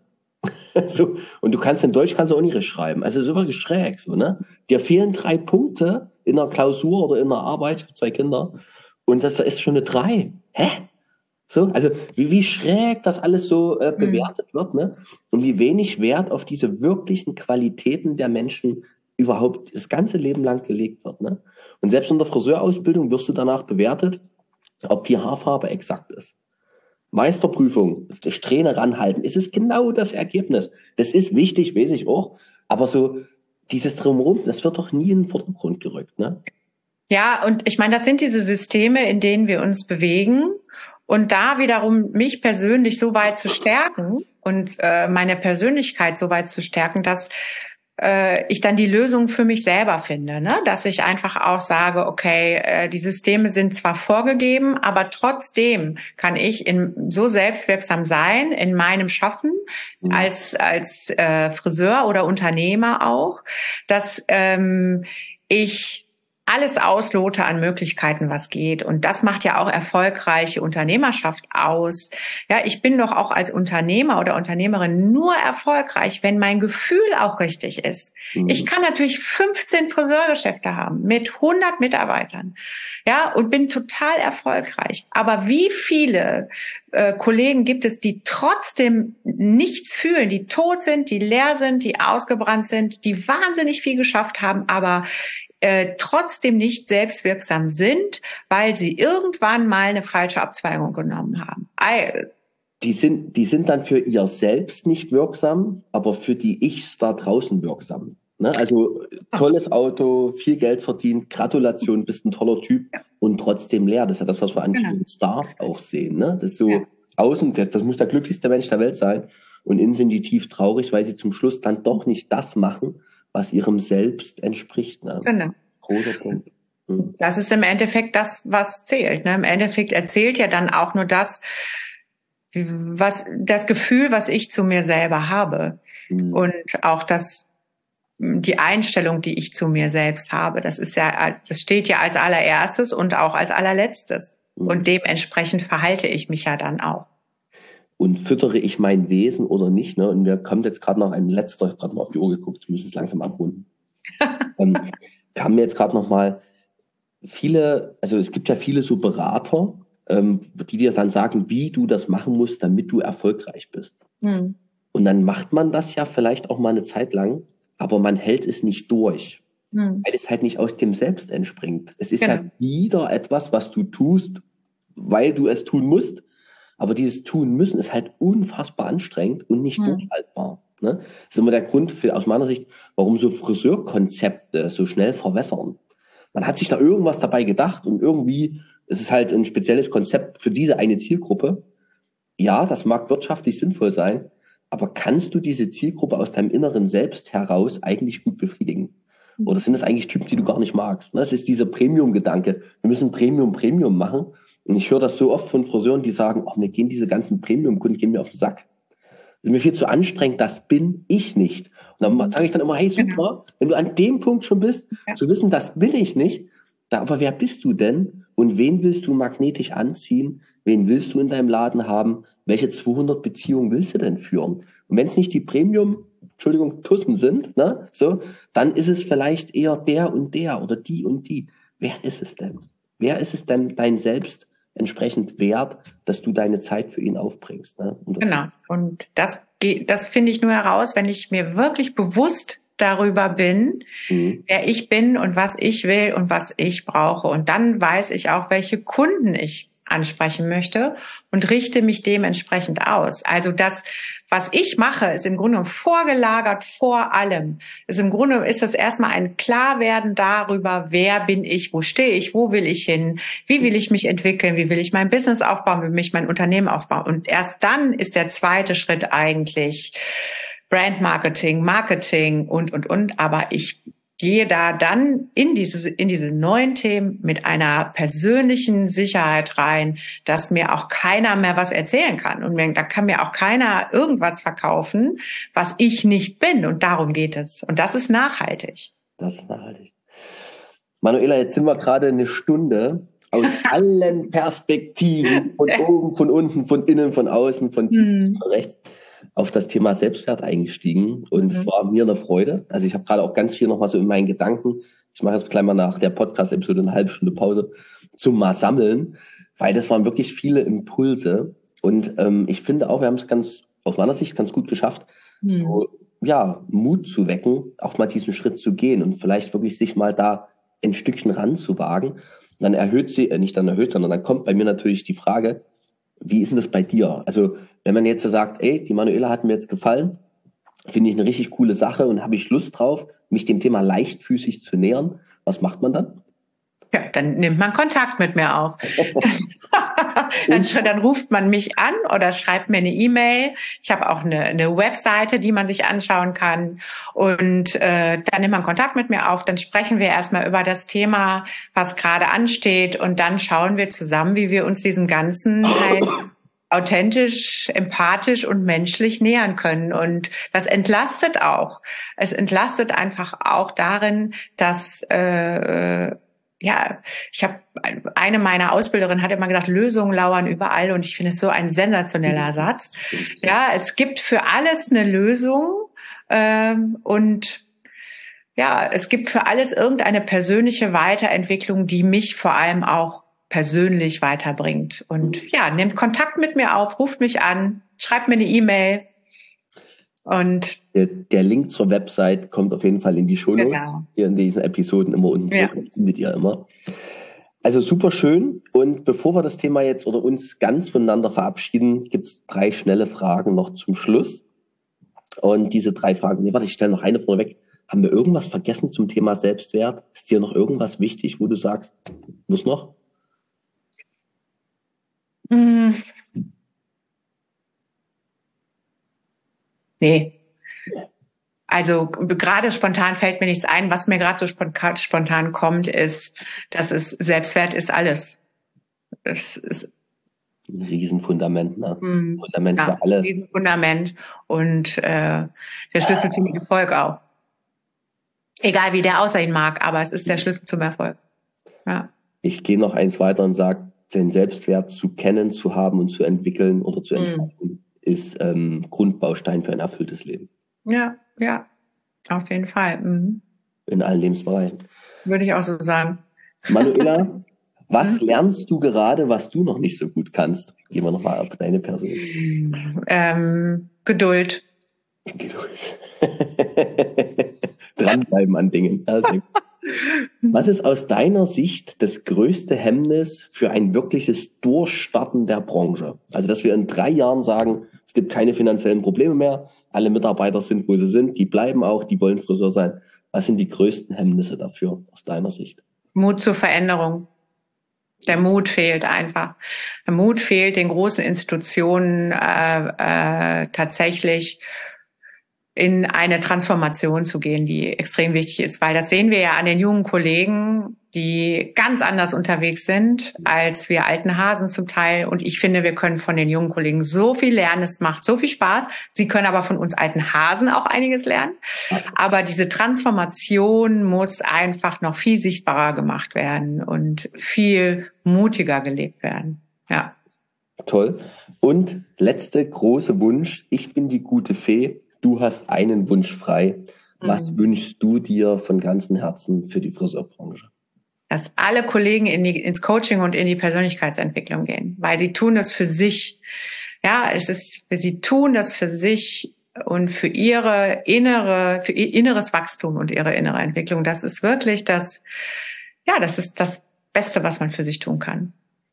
So, und du kannst in Deutsch kannst du auch nicht schreiben. Also ist wirklich schräg, so, ne? Dir fehlen drei Punkte in einer Klausur oder in einer Arbeit, zwei Kinder, und das ist schon eine drei. Hä? So, also wie, wie schräg das alles so äh, bewertet mhm. wird, ne? Und wie wenig Wert auf diese wirklichen Qualitäten der Menschen überhaupt das ganze Leben lang gelegt wird, ne? Und selbst in der Friseurausbildung wirst du danach bewertet, ob die Haarfarbe exakt ist. Meisterprüfung, die Strähne ranhalten, es ist genau das Ergebnis. Das ist wichtig, weiß ich auch, aber so dieses Drumherum, das wird doch nie in den Vordergrund gerückt, ne? Ja, und ich meine, das sind diese Systeme, in denen wir uns bewegen. Und da wiederum mich persönlich so weit zu stärken und äh, meine Persönlichkeit so weit zu stärken, dass äh, ich dann die Lösung für mich selber finde, ne? Dass ich einfach auch sage, okay, äh, die Systeme sind zwar vorgegeben, aber trotzdem kann ich in, so selbstwirksam sein in meinem Schaffen mhm. als als äh, Friseur oder Unternehmer auch, dass ähm, ich alles auslote an Möglichkeiten, was geht. Und das macht ja auch erfolgreiche Unternehmerschaft aus. Ja, ich bin doch auch als Unternehmer oder Unternehmerin nur erfolgreich, wenn mein Gefühl auch richtig ist. Mhm. Ich kann natürlich fünfzehn Friseurgeschäfte haben mit hundert Mitarbeitern. Ja, und bin total erfolgreich. Aber wie viele äh, Kollegen gibt es, die trotzdem nichts fühlen, die tot sind, die leer sind, die ausgebrannt sind, die wahnsinnig viel geschafft haben, aber Äh, trotzdem nicht selbstwirksam sind, weil sie irgendwann mal eine falsche Abzweigung genommen haben. I- Die sind, die sind dann für ihr selbst nicht wirksam, aber für die Ichs da draußen wirksam. Ne? Also tolles Auto, viel Geld verdient, Gratulation, bist ein toller Typ ja. und trotzdem leer. Das ist ja das, was wir an genau. vielen Stars auch sehen. Ne? Das ist so ja. außen, das, das muss der glücklichste Mensch der Welt sein. Und innen sind die tief traurig, weil sie zum Schluss dann doch nicht das machen, was ihrem Selbst entspricht. Ne? Genau. Großer Punkt. Hm. Das ist im Endeffekt das, was zählt. Ne? Im Endeffekt erzählt ja dann auch nur das, was das Gefühl, was ich zu mir selber habe. Hm. Und auch das, die Einstellung, die ich zu mir selbst habe. Das ist ja, das steht ja als allererstes und auch als allerletztes. Hm. Und dementsprechend verhalte ich mich ja dann auch. Und füttere ich mein Wesen oder nicht? Ne? Und mir kommt jetzt gerade noch ein letzter, ich habe gerade mal auf die Uhr geguckt, ich muss es langsam abrunden. ähm, kam mir jetzt gerade noch mal viele, also es gibt ja viele so Berater, ähm, die dir dann sagen, wie du das machen musst, damit du erfolgreich bist. Hm. Und dann macht man das ja vielleicht auch mal eine Zeit lang, aber man hält es nicht durch, hm. weil es halt nicht aus dem Selbst entspringt. Es ist genau. ja wieder etwas, was du tust, weil du es tun musst. Aber dieses Tun müssen ist halt unfassbar anstrengend und nicht hm. durchhaltbar. Ne? Das ist immer der Grund für, aus meiner Sicht, warum so Friseurkonzepte so schnell verwässern. Man hat sich da irgendwas dabei gedacht und irgendwie ist es halt ein spezielles Konzept für diese eine Zielgruppe. Ja, das mag wirtschaftlich sinnvoll sein, aber kannst du diese Zielgruppe aus deinem inneren Selbst heraus eigentlich gut befriedigen? Oder sind das eigentlich Typen, die du gar nicht magst? Das ist dieser Premium-Gedanke. Wir müssen Premium, Premium machen. Und ich höre das so oft von Friseuren, die sagen, oh, mir gehen diese ganzen Premium-Kunden, gehen mir auf den Sack. Das ist mir viel zu anstrengend, das bin ich nicht. Und dann sage ich dann immer, hey, super, genau. wenn du an dem Punkt schon bist, ja. zu wissen, das will ich nicht. Da, aber wer bist du denn? Und wen willst du magnetisch anziehen? Wen willst du in deinem Laden haben? Welche zweihundert Beziehungen willst du denn führen? Und wenn es nicht die Premium, Entschuldigung, Tussen sind, ne, so, dann ist es vielleicht eher der und der oder die und die. Wer ist es denn? Wer ist es denn dein Selbst entsprechend wert, dass du deine Zeit für ihn aufbringst? Ne? Und genau. Und das, das finde ich nur heraus, wenn ich mir wirklich bewusst darüber bin, mhm. wer ich bin und was ich will und was ich brauche. Und dann weiß ich auch, welche Kunden ich ansprechen möchte und richte mich dementsprechend aus. Also das, was ich mache, ist im Grunde vorgelagert vor allem. Ist im Grunde ist das erstmal ein Klarwerden darüber, wer bin ich, wo stehe ich, wo will ich hin, wie will ich mich entwickeln, wie will ich mein Business aufbauen, wie will ich mein Unternehmen aufbauen. Und erst dann ist der zweite Schritt eigentlich Brand Marketing, Marketing und, und, und. Aber ich gehe da dann in diese, in diese neuen Themen mit einer persönlichen Sicherheit rein, dass mir auch keiner mehr was erzählen kann. Und da kann mir auch keiner irgendwas verkaufen, was ich nicht bin. Und darum geht es. Und das ist nachhaltig. Das ist nachhaltig. Manuela, jetzt sind wir gerade eine Stunde aus allen Perspektiven, von oben, von unten, von innen, von außen, von tief, hm. von rechts, auf das Thema Selbstwert eingestiegen und es mhm. war mir eine Freude. Also ich habe gerade auch ganz viel nochmal so in meinen Gedanken, ich mache jetzt gleich mal nach der Podcast-Episode eine halbe Stunde Pause, zum mal sammeln, weil das waren wirklich viele Impulse und ähm, ich finde auch, wir haben es ganz, aus meiner Sicht ganz gut geschafft, mhm. so ja, Mut zu wecken, auch mal diesen Schritt zu gehen und vielleicht wirklich sich mal da ein Stückchen ranzuwagen. Und dann erhöht sie, äh, nicht dann erhöht, sondern dann kommt bei mir natürlich die Frage, wie ist denn das bei dir? Also wenn man jetzt sagt, ey, die Manuela hat mir jetzt gefallen, finde ich eine richtig coole Sache und habe ich Lust drauf, mich dem Thema leichtfüßig zu nähern, was macht man dann? Ja, dann nimmt man Kontakt mit mir auf. dann, dann ruft man mich an oder schreibt mir eine E-Mail. Ich habe auch eine, eine Webseite, die man sich anschauen kann. Und äh, dann nimmt man Kontakt mit mir auf. Dann sprechen wir erstmal über das Thema, was gerade ansteht. Und dann schauen wir zusammen, wie wir uns diesem Ganzen halt authentisch, empathisch und menschlich nähern können. Und das entlastet auch. Es entlastet einfach auch darin, dass äh, ja, ich habe eine meiner Ausbilderinnen hat immer gesagt, Lösungen lauern überall, und ich finde es so ein sensationeller Satz. Ja, es gibt für alles eine Lösung, ähm, und ja, es gibt für alles irgendeine persönliche Weiterentwicklung, die mich vor allem auch persönlich weiterbringt. Und ja, nehmt Kontakt mit mir auf, ruft mich an, schreibt mir eine E-Mail. Und der, der Link zur Website kommt auf jeden Fall in die Shownotes. Genau. Hier in diesen Episoden immer unten. Ja. Findet ihr immer. Also super schön. Und bevor wir das Thema jetzt oder uns ganz voneinander verabschieden, gibt es drei schnelle Fragen noch zum Schluss. Und diese drei Fragen, nee, warte, ich stelle noch eine vorweg. Haben wir irgendwas vergessen zum Thema Selbstwert? Ist dir noch irgendwas wichtig, wo du sagst, muss noch? Hm. Nee. Also gerade spontan fällt mir nichts ein. Was mir gerade so spontan, spontan kommt, ist, dass es Selbstwert ist alles. Es ist ein Riesenfundament, ne? Mm, Fundament ja, für alle. Ein Riesenfundament und äh, der Schlüssel zum Erfolg auch. Egal wie der aussehen mag, aber es ist der Schlüssel zum Erfolg. Ja. Ich gehe noch eins weiter und sage, den Selbstwert zu kennen, zu haben und zu entwickeln oder zu entfalten, mm. ist ähm, Grundbaustein für ein erfülltes Leben. Ja, ja, auf jeden Fall. Mhm. In allen Lebensbereichen. Würde ich auch so sagen. Manuela, was lernst du gerade, was du noch nicht so gut kannst? Gehen wir nochmal auf deine Person. Ähm, Geduld. Geduld. Dranbleiben an Dingen. Also, was ist aus deiner Sicht das größte Hemmnis für ein wirkliches Durchstarten der Branche? Also, dass wir in drei Jahren sagen, es gibt keine finanziellen Probleme mehr, alle Mitarbeiter sind, wo sie sind, die bleiben auch, die wollen Friseur sein. Was sind die größten Hemmnisse dafür aus deiner Sicht? Mut zur Veränderung. Der Mut fehlt einfach. Der Mut fehlt den großen Institutionen äh, äh, tatsächlich in eine Transformation zu gehen, die extrem wichtig ist, weil das sehen wir ja an den jungen Kollegen, die ganz anders unterwegs sind als wir alten Hasen zum Teil. Und ich finde, wir können von den jungen Kollegen so viel lernen. Es macht so viel Spaß. Sie können aber von uns alten Hasen auch einiges lernen. Aber diese Transformation muss einfach noch viel sichtbarer gemacht werden und viel mutiger gelebt werden. Ja. Toll. Und letzte große Wunsch. Ich bin die gute Fee. Du hast einen Wunsch frei. Was mhm. wünschst du dir von ganzem Herzen für die Friseurbranche? Dass alle Kollegen in die, ins Coaching und in die Persönlichkeitsentwicklung gehen, weil sie tun das für sich. Ja, es ist, sie tun das für sich und für ihre innere, für ihr inneres Wachstum und ihre innere Entwicklung. Das ist wirklich das, ja, das ist das Beste, was man für sich tun kann.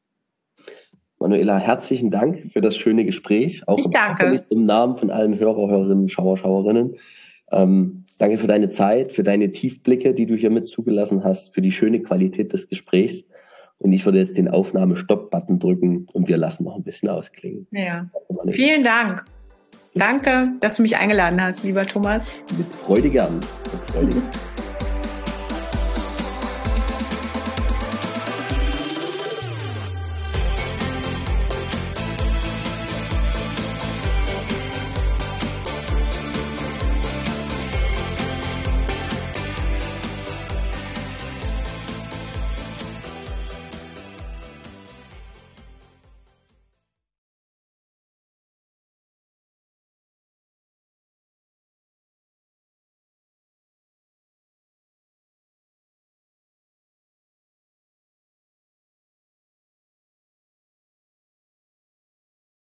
Manuela, herzlichen Dank für das schöne Gespräch. Auch ich danke. Im Namen von allen Hörer, Hörerinnen, Schauer, Schauerinnen. Ähm, danke für deine Zeit, für deine Tiefblicke, die du hier mit zugelassen hast, für die schöne Qualität des Gesprächs. Und ich würde jetzt den Aufnahme-Stopp-Button drücken und wir lassen noch ein bisschen ausklingen. Ja. Vielen Dank. Danke, dass du mich eingeladen hast, lieber Thomas. Mit Freude gern. Mit Freude.